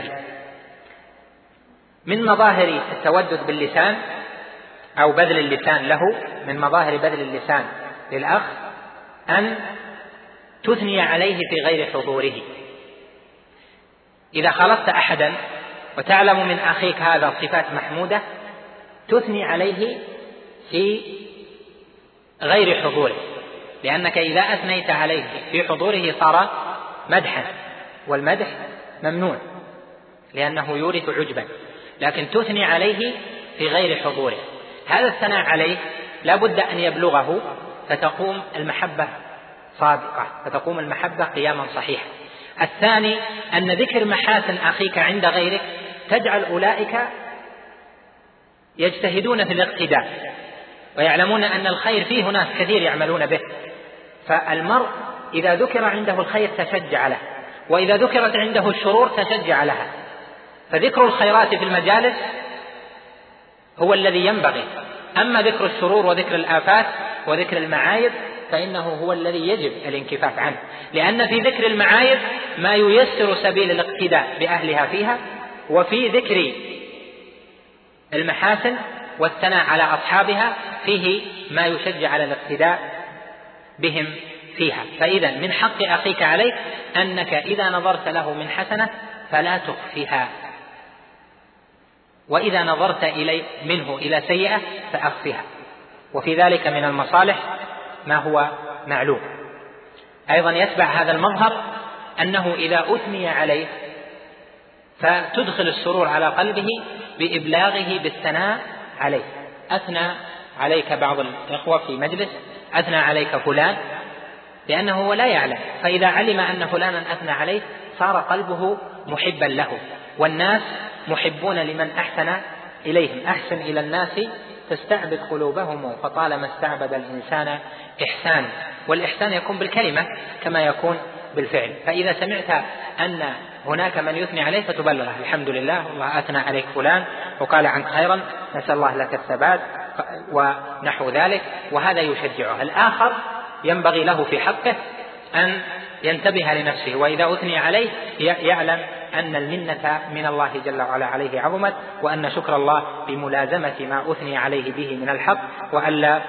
من مظاهر التودد باللسان أو بذل اللسان له، من مظاهر بذل اللسان للأخ أن تثني عليه في غير حضوره. إذا خلطت أحدا وتعلم من أخيك هذا صفات محمودة تثني عليه في غير حضوره، لأنك إذا أثنيت عليه في حضوره صار مدحا، والمدح ممنوع لأنه يورث عجبا، لكن تثني عليه في غير حضوره. هذا الثناء عليه لا بد أن يبلغه فتقوم المحبة صادقة، فتقوم المحبة قياما صحيحا. الثاني أن ذكر محاسن أخيك عند غيرك تجعل أولئك يجتهدون في الاقتداء ويعلمون أن الخير فيه ناس كثير يعملون به، فالمرء إذا ذكر عنده الخير تشجع له، وإذا ذكرت عنده الشرور تشجع لها. فذكر الخيرات في المجالس هو الذي ينبغي، أما ذكر الشرور وذكر الآفات وذكر المعايب فإنه هو الذي يجب الانكفاف عنه، لأن في ذكر المعايب ما ييسر سبيل الاقتداء بأهلها فيها، وفي ذكر المحاسن والثناء على أصحابها فيه ما يشجع على الاقتداء بهم فيها. فإذا من حق أخيك عليك أنك إذا نظرت له من حسنة فلا تخفيها، وإذا نظرت إلي منه إلى سيئة فأخفها، وفي ذلك من المصالح ما هو معلوم. أيضا يتبع هذا المظهر أنه إذا أثني عليه فتدخل السرور على قلبه بإبلاغه بالثناء عليه. أثنى عليك بعض الإخوة في مجلس، أثنى عليك فلان، لأنه هو لا يعلم، فإذا علم أن فلانا أثنى عليه صار قلبه محبا له، والناس محبون لمن أحسن إليهم. أحسن إلى الناس تستعبد قلوبهم، فطالما استعبد الإنسان إحسان، والإحسان يكون بالكلمة كما يكون بالفعل. فإذا سمعت أن هناك من يثني عليه فتبلغه: الحمد لله، الله أثنى عليك فلان وقال عنك خيرا، نسأل الله لك الثبات ونحو ذلك، وهذا يشجعه. الآخر ينبغي له في حقه أن ينتبه لنفسه، وإذا أثني عليه يعلم أن المنة من الله جل وعلا عليه عظمت، وأن شكر الله بملازمة ما أثني عليه به من الحق، وألا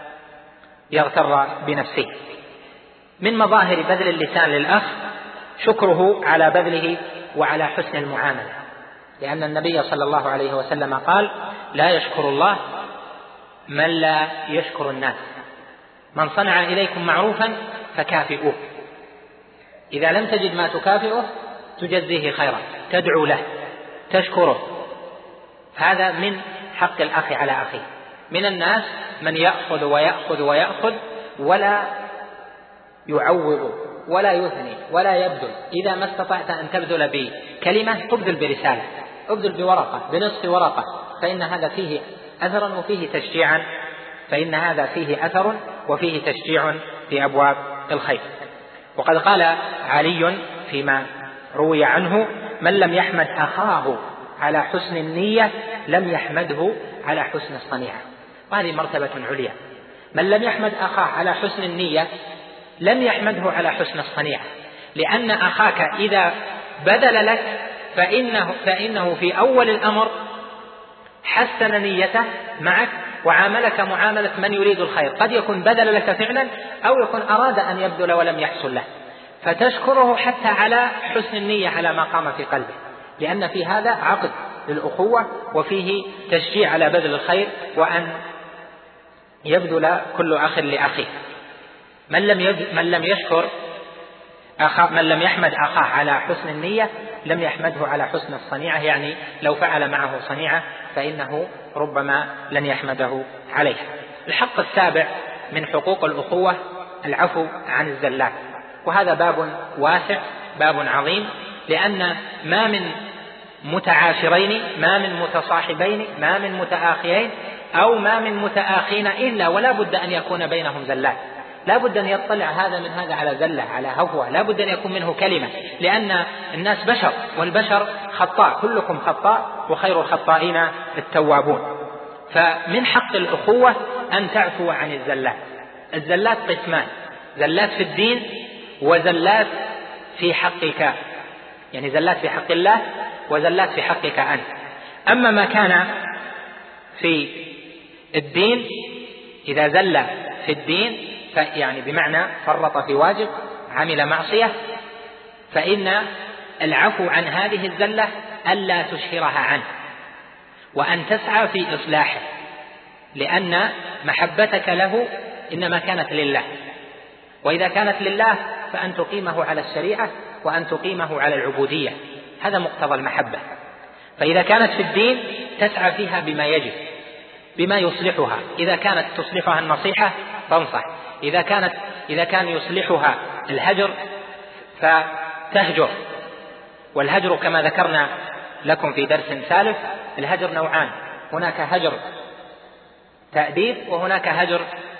يغتر بنفسه. من مظاهر بذل اللسان للأخ شكره على بذله وعلى حسن المعاملة، لأن النبي صلى الله عليه وسلم قال: لا يشكر الله من لا يشكر الناس، من صنع إليكم معروفا فكافئوه، إذا لم تجد ما تكافئه تجزيه خيرا، تدعو له، تشكره. هذا من حق الأخ على أخيه. من الناس من يأخذ ويأخذ ويأخذ ولا يعوض ولا يثني ولا يبذل. إذا ما استطعت أن تبذل بكلمة ابذل برسالة، ابذل بورقة، بنصف ورقة، فإن هذا فيه أثرا وفيه تشجيعا، فإن هذا فيه أثر وفيه تشجيع في أبواب الخير. وقد قال علي فيما روي عنه: من لم يحمد أخاه على حسن النية لم يحمده على حسن الصنيعة. وهذه مرتبة عليا. من لم يحمد أخاه على حسن النية لم يحمده على حسن الصنيعة، لأن أخاك إذا بذل لك فإنه, فإنه في أول الأمر حسن نيته معك وعاملك معاملة من يريد الخير. قد يكون بذل لك فعلا أو يكون أراد أن يبذل ولم يحصل له، فتشكره حتى على حسن النية على ما قام في قلبه، لأن في هذا عقد للأخوة وفيه تشجيع على بذل الخير وأن يبذل كل أخ لأخيه. من لم يب... من لم يشكر أخا... من لم يحمد أخاه على حسن النية لم يحمده على حسن الصنيعة، يعني لو فعل معه صنيعة فإنه ربما لن يحمده عليها. الحق السابع من حقوق الأخوة العفو عن الزلات، وهذا باب واسع، باب عظيم، لأن ما من متعاشرين، ما من متصاحبين، ما من متآخيين أو ما من متآخين إلا ولا بد أن يكون بينهم زلات، لا بد أن يطلع هذا من هذا على زلة، على هفوة، لا بد أن يكون منه كلمة، لأن الناس بشر والبشر خطاء، كلكم خطاء وخير الخطائين التوابون. فمن حق الأخوة أن تعفو عن الزلات. الزلات قسمان: زلات في الدين وزلات في حقك، يعني زلات في حق الله وزلات في حقك أنت. أما ما كان في الدين، إذا زل في الدين يعني بمعنى فرط في واجب، عمل معصية، فإن العفو عن هذه الزلة ألا تشهرها عنه وأن تسعى في إصلاحه، لأن محبتك له إنما كانت لله، وإذا كانت لله فأن تقيمه على الشريعة وأن تقيمه على العبودية، هذا مقتضى المحبة. فإذا كانت في الدين تسعى فيها بما يجب، بما يصلحها. إذا كانت تصلحها النصيحة تنصح، إذا كانت إذا كان يصلحها الهجر فتهجر. والهجر كما ذكرنا لكم في درس سالف الهجر نوعان: هناك هجر تأديب وهناك هجر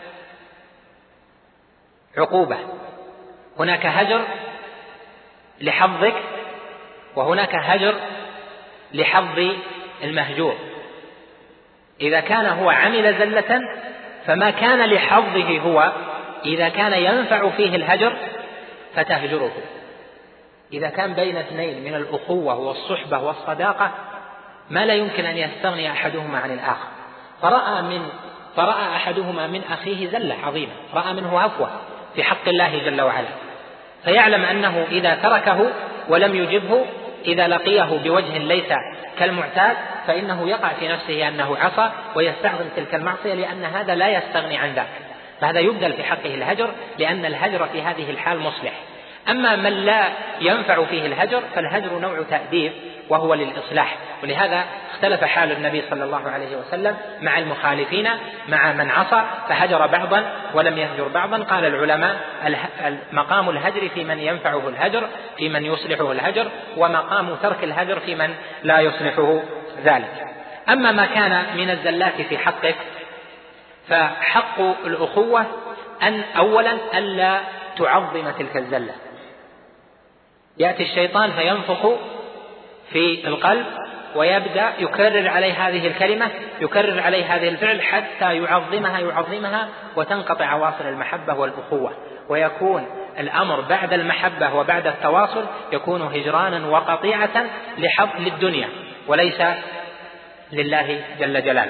عقوبة، هناك هجر لحظك وهناك هجر لحظ المهجور. إذا كان هو عمل زلة فما كان لحظه هو، إذا كان ينفع فيه الهجر فتهجره. إذا كان بين اثنين من الأخوة والصحبة والصداقة ما لا يمكن أن يستغني أحدهما عن الآخر، فرأى, من فرأى أحدهما من أخيه زلة عظيمة، رأى منه عفوة في حق الله جل وعلا، فيعلم أنه إذا تركه ولم يجبه، إذا لقيه بوجه ليس كالمعتاد، فإنه يقع في نفسه أنه عصى ويستعظم تلك المعصية، لأن هذا لا يستغني عن ذاك. فهذا يبدل في حقه الهجر، لأن الهجر في هذه الحال مصلح. أما من لا ينفع فيه الهجر فالهجر نوع تأديب وهو للإصلاح. ولهذا اختلف حال النبي صلى الله عليه وسلم مع المخالفين، مع من عصى فهجر بعضا ولم يهجر بعضا. قال العلماء مقام الهجر في من ينفعه الهجر، في من يصلحه الهجر، ومقام ترك الهجر في من لا يصلحه ذلك. أما ما كان من الزلات في حقك فحق الأخوة أن أولا ألا تعظم تلك الزلة. يأتي الشيطان فينفخ في القلب ويبدأ يكرر عليه هذه الكلمة، يكرر عليه هذه الفعل حتى يعظمها يعظمها وتنقطع واصل المحبة والأخوة، ويكون الأمر بعد المحبة وبعد التواصل يكون هجرانا وقطيعة لحظ للدنيا وليس لله جل جلاله.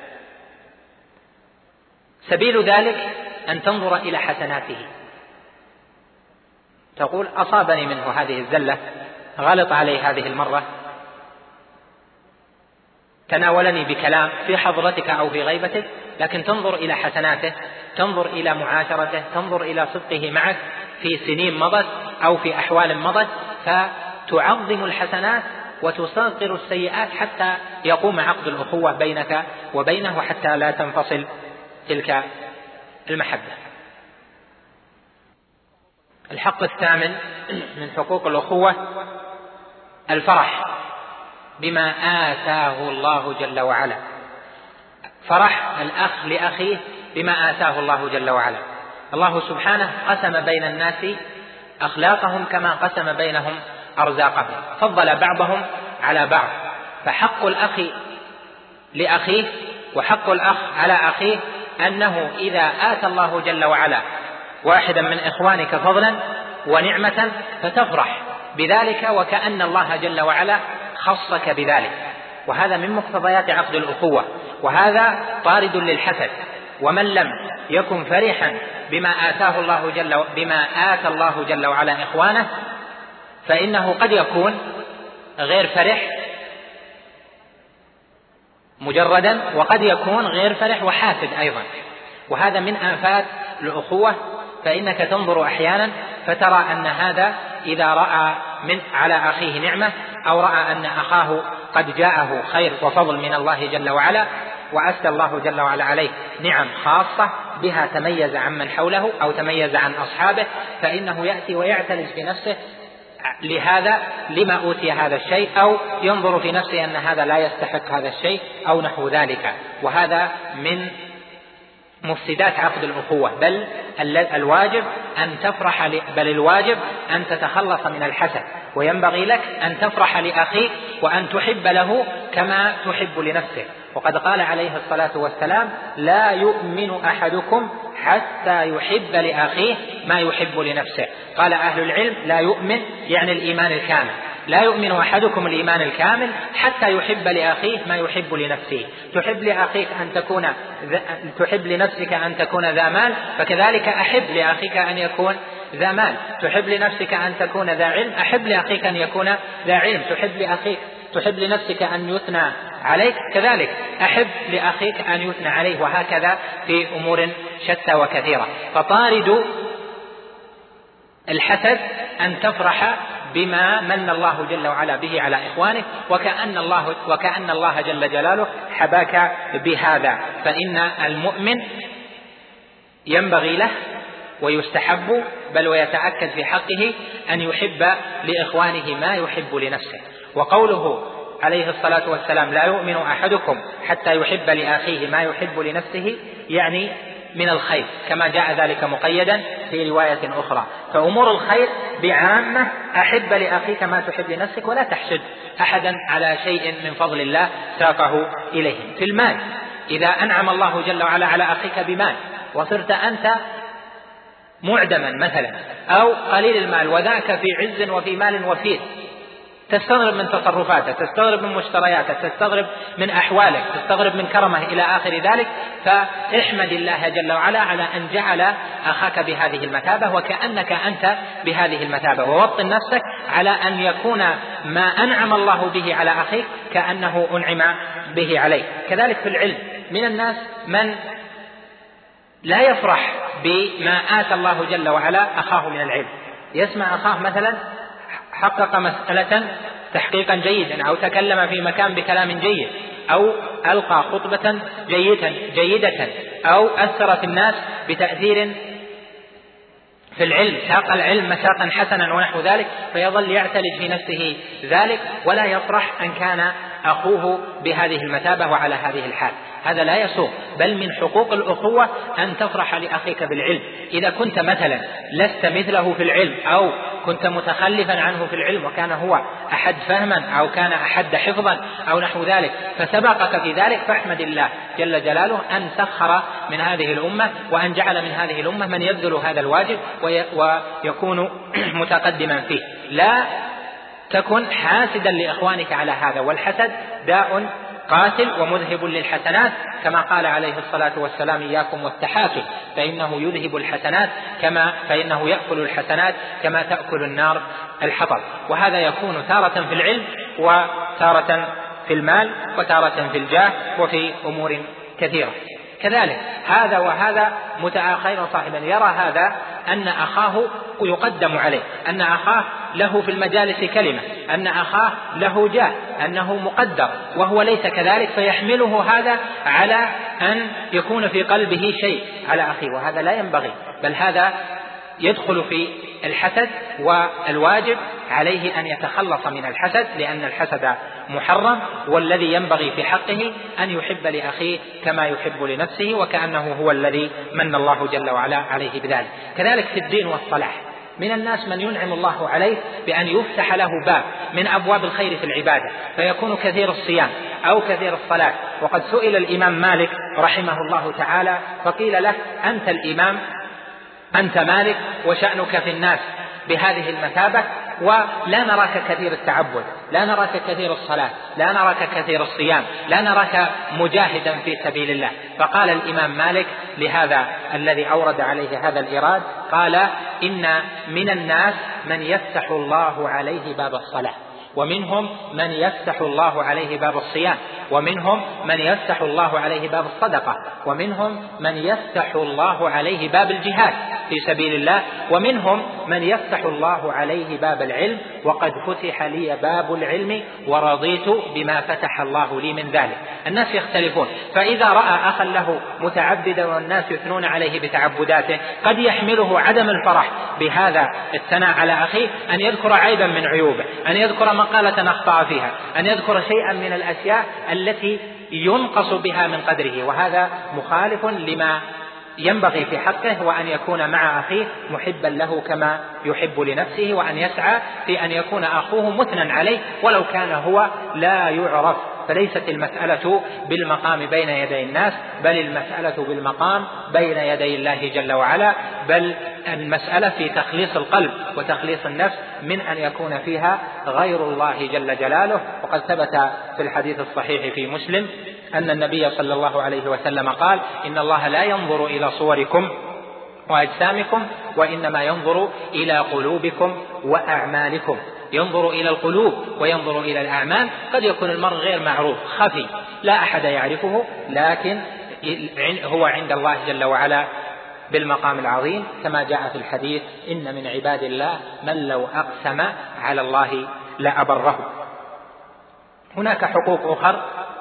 سبيل ذلك أن تنظر إلى حسناته، تقول أصابني منه هذه الزلة، غلط علي هذه المرة، تناولني بكلام في حضرتك أو في غيبتك، لكن تنظر إلى حسناته، تنظر إلى معاشرته، تنظر إلى صدقه معك في سنين مضت أو في أحوال مضت، فتعظم الحسنات وتصغر السيئات حتى يقوم عقد الأخوة بينك وبينه وحتى لا تنفصل تلك المحبة. الحق الثامن من حقوق الأخوة الفرح بما آتاه الله جل وعلا، فرح الأخ لأخيه بما آتاه الله جل وعلا. الله سبحانه قسم بين الناس أخلاقهم كما قسم بينهم أرزاقهم، فضل بعضهم على بعض. فحق الأخ لأخيه وحق الأخ على أخيه أنه إذا آتى الله جل وعلا واحدا من إخوانك فضلا ونعمة فتفرح بذلك وكأن الله جل وعلا خصك بذلك، وهذا من مقتضيات عقد الأخوة، وهذا طارد للحسد. ومن لم يكن فرحا بما آتاه الله جل بما آتى الله جل وعلا إخوانه فإنه قد يكون غير فرح مجردا، وقد يكون غير فرح وحاسد أيضا، وهذا من آفات الأخوة. فإنك تنظر أحيانا فترى أن هذا إذا رأى من على أخيه نعمة أو رأى أن أخاه قد جاءه خير وفضل من الله جل وعلا وأسدى الله جل وعلا عليه نعم خاصة بها تميز عن من حوله أو تميز عن أصحابه، فإنه يأتي ويعتلج في نفسه لهذا لما أوتي هذا الشيء، أو ينظر في نفسه أن هذا لا يستحق هذا الشيء أو نحو ذلك. وهذا من مفسدات عقد الأخوة. بل الواجب أن تفرح بل الواجب أن تتخلص من الحسد، وينبغي لك أن تفرح لأخيك وأن تحب له كما تحب لنفسك. وقد قال عليه الصلاة والسلام: لا يؤمن أحدكم حتى يحب لأخيه ما يحب لنفسه. قال أهل العلم: لا يؤمن يعني الإيمان الكامل، لا يؤمن أحدكم الإيمان الكامل حتى يحب لأخيه ما يحب لنفسه. تحب لأخيك أن تكون تحب لنفسك أن تكون ذا مال، فكذلك أحب لأخيك أن يكون ذا مال. تحب لنفسك أن تكون ذا علم، أحب لأخيك أن يكون ذا علم. تحب لأخيك تحب لنفسك أن يثنى عليك، كذلك أحب لأخيك أن يثنى عليه، وهكذا في أمور شتى وكثيرة. فطارد الحسد أن تفرح بما من الله جل وعلا به على إخوانك، وكأن الله, وكأن الله جل جلاله حباك بهذا. فإن المؤمن ينبغي له ويستحب بل ويتأكد في حقه أن يحب لإخوانه ما يحب لنفسه. وقوله عليه الصلاة والسلام: لا يؤمن أحدكم حتى يحب لأخيه ما يحب لنفسه، يعني من الخير، كما جاء ذلك مقيدا في رواية أخرى. فأمور الخير بعامة: أحب لأخيك ما تحب لنفسك، ولا تحسد أحدا على شيء من فضل الله ساقه إليهم. في المال: إذا أنعم الله جل وعلا على أخيك بمال وصرت أنت معدما مثلا أو قليل المال وذاك في عز وفي مال وفير، تستغرب من تصرفاته، تستغرب من مشترياته، تستغرب من أحواله، تستغرب من كرمه إلى آخر ذلك، فاحمد الله جل وعلا على أن جعل أخاك بهذه المثابة وكأنك أنت بهذه المثابة، ووطن نفسك على أن يكون ما أنعم الله به على أخيك كأنه أنعم به عليك. كذلك في العلم: من الناس من لا يفرح بما آتى الله جل وعلا أخاه من العلم، يسمع أخاه مثلا حقق مسألة تحقيقا جيدا، أو تكلم في مكان بكلام جيد، أو ألقى خطبة جيدة, جيدة أو أثر في الناس بتأثير في العلم، ساق العلم مساقا حسنا ونحو ذلك، فيظل يعتلج في نفسه ذلك ولا يفرح أن كان أخوه بهذه المثابة وعلى هذه الحال. هذا لا يسوق، بل من حقوق الأخوة أن تفرح لأخيك بالعلم. إذا كنت مثلا لست مثله في العلم، أو كنت متخلفا عنه في العلم وكان هو أحد فهما أو كان أحد حفظا أو نحو ذلك فسبقك في ذلك، فاحمد الله جل جلاله أن سخر من هذه الأمة وأن جعل من هذه الأمة من يبذل هذا الواجب ويكون متقدما فيه. لا تكن حاسدا لإخوانك على هذا، والحسد داء قاتل ومذهب للحسنات، كما قال عليه الصلاة والسلام: إياكم والتحاسد فإنه يذهب الحسنات كما فإنه يأكل الحسنات كما تأكل النار الحطب. وهذا يكون تارة في العلم، وتارة في المال، وتارة في الجاه، وفي أمور كثيرة. كذلك هذا وهذا متآخين صاحبا، يرى هذا أن أخاه يقدم عليه، أن أخاه له في المجالس كلمة، أن أخاه له جاه، أنه مقدر، وهو ليس كذلك، فيحمله هذا على أن يكون في قلبه شيء على أخيه، وهذا لا ينبغي، بل هذا يدخل في الحسد، والواجب عليه أن يتخلص من الحسد، لأن الحسد محرم، والذي ينبغي في حقه أن يحب لأخيه كما يحب لنفسه، وكأنه هو الذي من الله جل وعلا عليه بذلك. كذلك في الدين والصلاح، من الناس من ينعم الله عليه بأن يفتح له باب من أبواب الخير في العبادة، فيكون كثير الصيام أو كثير الصلاة. وقد سئل الإمام مالك رحمه الله تعالى فقيل له: أنت الإمام، أنت مالك، وشأنك في الناس بهذه المثابة، ولا نراك كثير التعبد، لا نراك كثير الصلاة، لا نراك كثير الصيام، لا نراك مجاهدا في سبيل الله. فقال الإمام مالك لهذا الذي أورد عليه هذا الإيراد، قال: إن من الناس من يفتح الله عليه باب الصلاة، ومنهم من يفتح الله عليه باب الصيام، ومنهم من يفتح الله عليه باب الصدقة، ومنهم من يفتح الله عليه باب الجهاد في سبيل الله، ومنهم من يفتح الله عليه باب العلم، وقد فتح لي باب العلم ورضيت بما فتح الله لي من ذلك. الناس يختلفون، فإذا رأى أخا له متعبدا والناس يثنون عليه بتعبداته، قد يحمله عدم الفرح بهذا الثناء على أخيه أن يذكر عيبا من عيوبه، أن يذكر مقالة أخطأ فيها، أن يذكر شيئا من الأشياء التي ينقص بها من قدره، وهذا مخالف لما ينبغي في حقه، وأن يكون مع أخيه محبا له كما يحب لنفسه، وأن يسعى في أن يكون أخوه مثنى عليه ولو كان هو لا يعرف. فليست المسألة بالمقام بين يدي الناس، بل المسألة بالمقام بين يدي الله جل وعلا، بل المسألة في تخليص القلب وتخليص النفس من أن يكون فيها غير الله جل جلاله. وقد ثبت في الحديث الصحيح في مسلم أن النبي صلى الله عليه وسلم قال: إن الله لا ينظر إلى صوركم وأجسامكم، وإنما ينظر إلى قلوبكم وأعمالكم. ينظر إلى القلوب وينظر إلى الأعمال. قد يكون المرء غير معروف، خفي، لا أحد يعرفه، لكن هو عند الله جل وعلا بالمقام العظيم، كما جاء في الحديث: إن من عباد الله من لو أقسم على الله لأبره. هناك حقوق أخرى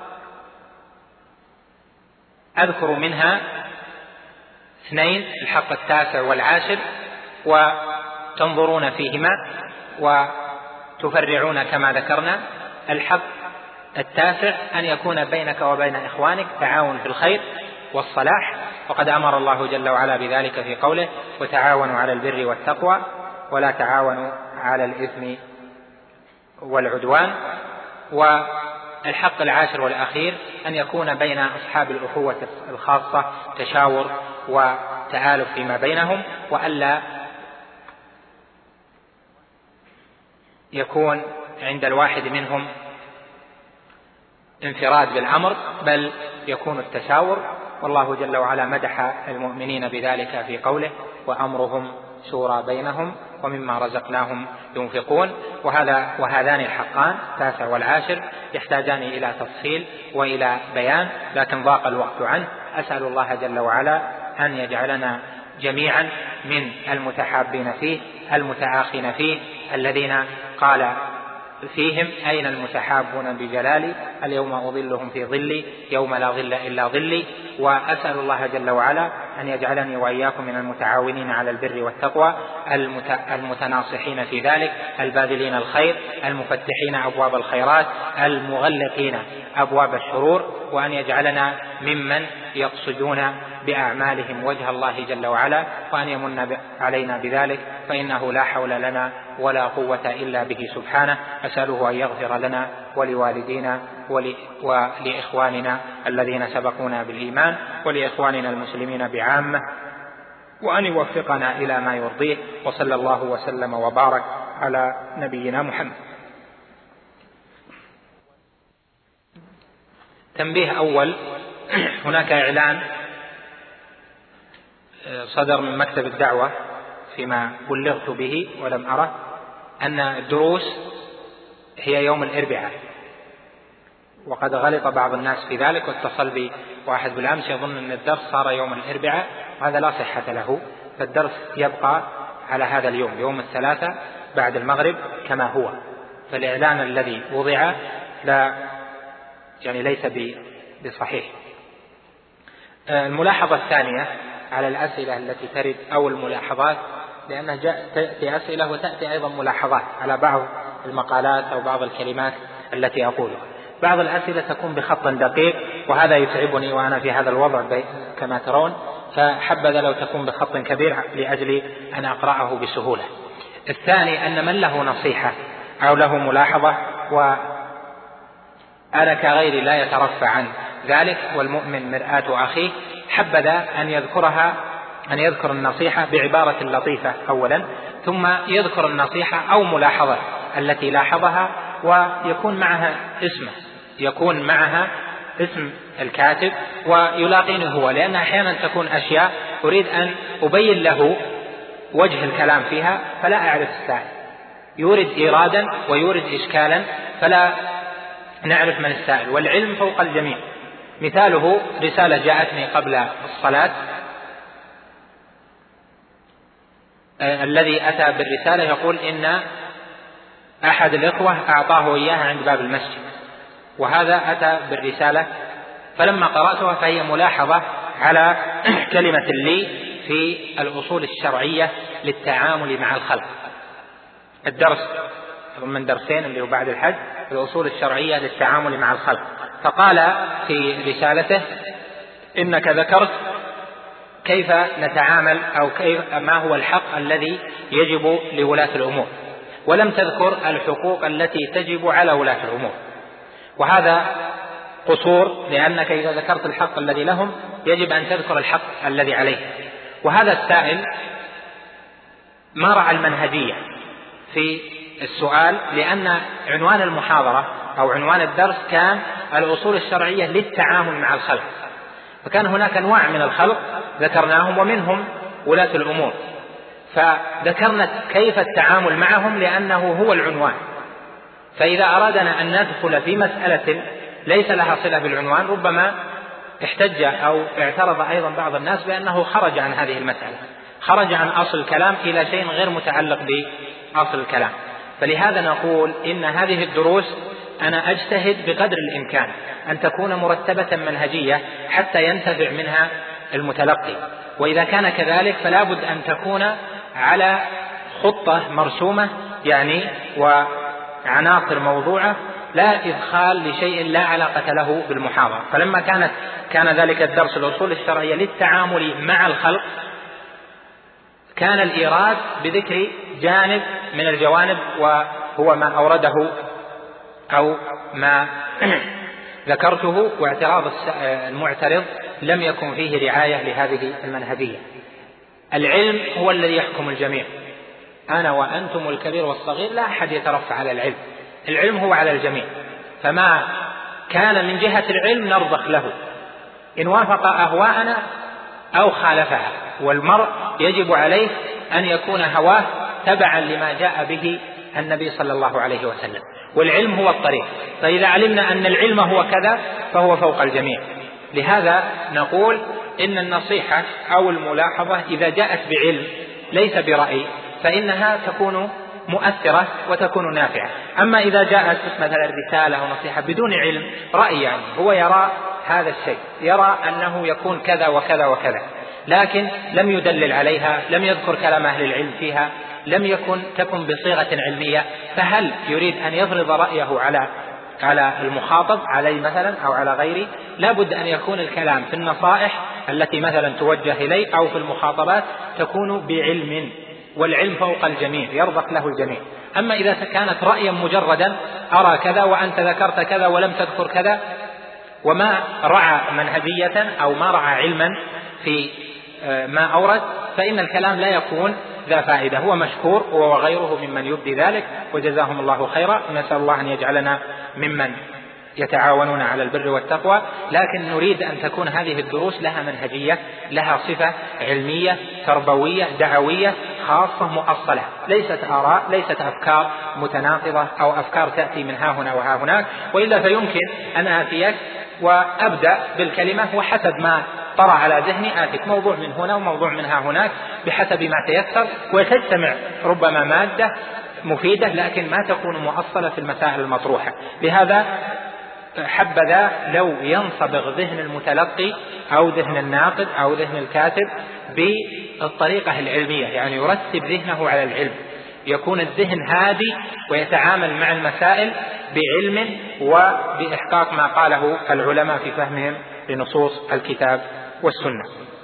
أذكر منها اثنين: الحق التاسع والعاشر، وتنظرون فيهما وتفرعون كما ذكرنا. الحق التاسع أن يكون بينك وبين إخوانك تعاون في الخير والصلاح، وقد أمر الله جل وعلا بذلك في قوله: وتعاونوا على البر والتقوى ولا تعاونوا على الإثم والعدوان. والحق العاشر والأخير أن يكون بين أصحاب الأخوة الخاصة تشاور وتآلف فيما بينهم، وألا يكون عند الواحد منهم انفراد بالأمر، بل يكون التشاور. والله جل وعلا مدح المؤمنين بذلك في قوله: وأمرهم شورى بينهم ومما رزقناهم ينفقون. وهذا وهذان الحقان التاسع والعاشر يحتاجان إلى تفصيل وإلى بيان، لكن ضاق الوقت عنه. أسأل الله جل وعلا أن يجعلنا جميعا من المتحابين فيه المتآخين فيه الذين قال فيهم أين المتحابون بجلالي اليوم أظلهم في ظلي يوم لا ظل إلا ظلي. وأسأل الله جل وعلا أن يجعلني وإياكم من المتعاونين على البر والتقوى المتناصحين في ذلك الباذلين الخير المفتحين أبواب الخيرات المغلقين أبواب الشرور، وأن يجعلنا ممن يقصدون بأعمالهم وجه الله جل وعلا، وأن يمن علينا بذلك فإنه لا حول لنا ولا قوة إلا به سبحانه. أسأله أن يغفر لنا ولوالدينا ولإخواننا الذين سبقونا بالإيمان ولإخواننا المسلمين بعامة، وأن يوفقنا إلى ما يرضيه. وصلى الله وسلم وبارك على نبينا محمد. تنبيه أول: هناك إعلان صدر من مكتب الدعوة فيما بلغت به ولم أره أن الدروس هي يوم الأربعاء، وقد غلط بعض الناس في ذلك واتصل بي واحد بالأمس يظن أن الدرس صار يوم الأربعاء، وهذا لا صحة له، فالدرس يبقى على هذا اليوم يوم الثلاثاء بعد المغرب كما هو. فالإعلان الذي وضع لا يعني ليس بصحيح. الملاحظة الثانية على الأسئلة التي ترد أو الملاحظات، لأنها تأتي أسئلة وتأتي أيضا ملاحظات على بعض المقالات أو بعض الكلمات التي أقولها. بعض الأسئلة تكون بخط دقيق وهذا يتعبني وأنا في هذا الوضع كما ترون، فحبذا لو تكون بخط كبير لأجل أن أقرأه بسهولة. الثاني أن من له نصيحة أو له ملاحظة وأنا كغيري لا يترفع عن ذلك والمؤمن مرآة أخيه، حبذا أن يذكرها أن يذكر النصيحة بعبارة لطيفة أولا، ثم يذكر النصيحة أو ملاحظة التي لاحظها ويكون معها اسمه يكون معها اسم الكاتب ويلاقينه هو، لأن أحيانا تكون أشياء أريد أن أبين له وجه الكلام فيها فلا أعرف السائل، يورد إيرادا ويورد إشكالا فلا نعرف من السائل، والعلم فوق الجميع. مثاله رسالة جاءتني قبل الصلاة، الذي أتى بالرسالة يقول إن أحد الإخوة أعطاه إياها عند باب المسجد، وهذا أتى بالرسالة، فلما قرأتها فهي ملاحظة على كلمة لي في الأصول الشرعية للتعامل مع الخلق، الدرس من درسين اللي هو بعد الحج الأصول الشرعية للتعامل مع الخلق، فقال في رسالته إنك ذكرت كيف نتعامل أو كيف ما هو الحق الذي يجب لولاة الأمور، ولم تذكر الحقوق التي تجب على ولاة الأمور، وهذا قصور، لأنك إذا ذكرت الحق الذي لهم يجب أن تذكر الحق الذي عليه. وهذا السائل ما رعى المنهجية في السؤال، لأن عنوان المحاضرة أو عنوان الدرس كان الأصول الشرعية للتعامل مع الخلق، فكان هناك أنواع من الخلق ذكرناهم ومنهم ولاة الأمور، فذكرنا كيف التعامل معهم لأنه هو العنوان. فإذا أرادنا أن ندخل في مسألة ليس لها صلة بالعنوان ربما احتج أو اعترض أيضا بعض الناس بأنه خرج عن هذه المسألة، خرج عن أصل الكلام إلى شيء غير متعلق بأصل الكلام. فلهذا نقول إن هذه الدروس أنا أجتهد بقدر الإمكان أن تكون مرتبة منهجية حتى ينتفع منها المتلقي، وإذا كان كذلك فلا بد أن تكون على خطة مرسومة يعني وعناصر موضوعة، لا إدخال لشيء لا علاقة له بالمحاضرة. فلما كانت كان ذلك الدرس الأصول الشرعية للتعامل مع الخلق كان الإيراد بذكر جانب من الجوانب وهو ما أورده أو ما ذكرته، واعتراض المعترض لم يكن فيه رعاية لهذه المنهجية. العلم هو الذي يحكم الجميع، أنا وأنتم الكبير والصغير لا أحد يترفع على العلم، العلم هو على الجميع، فما كان من جهة العلم نرضخ له إن وافق أهواءنا أو خالفها، والمرء يجب عليه أن يكون هواه تبعا لما جاء به النبي صلى الله عليه وسلم، والعلم هو الطريق، فإذا علمنا أن العلم هو كذا فهو فوق الجميع. لهذا نقول إن النصيحة أو الملاحظة إذا جاءت بعلم ليس برأي فإنها تكون مؤثرة وتكون نافعة. أما إذا جاءت مثلا رسالة أو نصيحة بدون علم، رأي يعني هو يرى هذا الشيء، يرى أنه يكون كذا وكذا وكذا، لكن لم يدلل عليها، لم يذكر كلام أهل العلم فيها، لم يكن تكن بصيغة علمية، فهل يريد أن يفرض رأيه على على المخاطب علي مثلا أو على غيره؟ لا بد أن يكون الكلام في النصائح التي مثلا توجه إلي أو في المخاطبات تكون بعلم، والعلم فوق الجميع يرضخ له الجميع. أما إذا كانت رأيا مجردا أرى كذا وأنت ذكرت كذا ولم تذكر كذا، وما رعى منهجية أو ما رعى علما في ما أورد، فإن الكلام لا يكون ذا فائدة. هو مشكور هو وغيره ممن يبدي ذلك وجزاهم الله خيرا. نسأل الله أن يجعلنا ممن يتعاونون على البر والتقوى، لكن نريد أن تكون هذه الدروس لها منهجية، لها صفة علمية تربوية دعوية خاصة مؤصلة، ليست آراء، ليست أفكار متناقضة أو أفكار تأتي من ها هنا وها هناك، وإلا فيمكن أن آتيك وأبدأ بالكلمة وحسب ما طرأ على ذهني آتيك موضوع من هنا وموضوع من ها هناك بحسب ما تيسر، وتجتمع ربما مادة مفيدة لكن ما تكون مؤصلة في المسائل المطروحة. لهذا حبذا لو ينصبغ ذهن المتلقي أو ذهن الناقد أو ذهن الكاتب بالطريقة العلمية، يعني يرتب ذهنه على العلم، يكون الذهن هادي ويتعامل مع المسائل بعلم وبإحقاق ما قاله العلماء في فهمهم لنصوص الكتاب والسنة.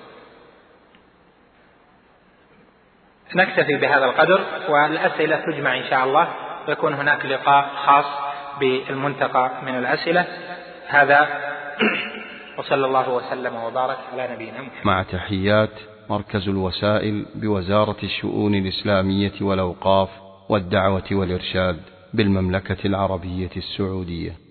نكتفي بهذا القدر، والأسئلة تجمع إن شاء الله، ويكون هناك لقاء خاص بالمنتقى من الأسئلة. هذا وصلى الله وسلم وبارك على نبينا محمد. مع تحيات مركز الوسائل بوزارة الشؤون الإسلامية والأوقاف والدعوة والإرشاد بالمملكة العربية السعودية.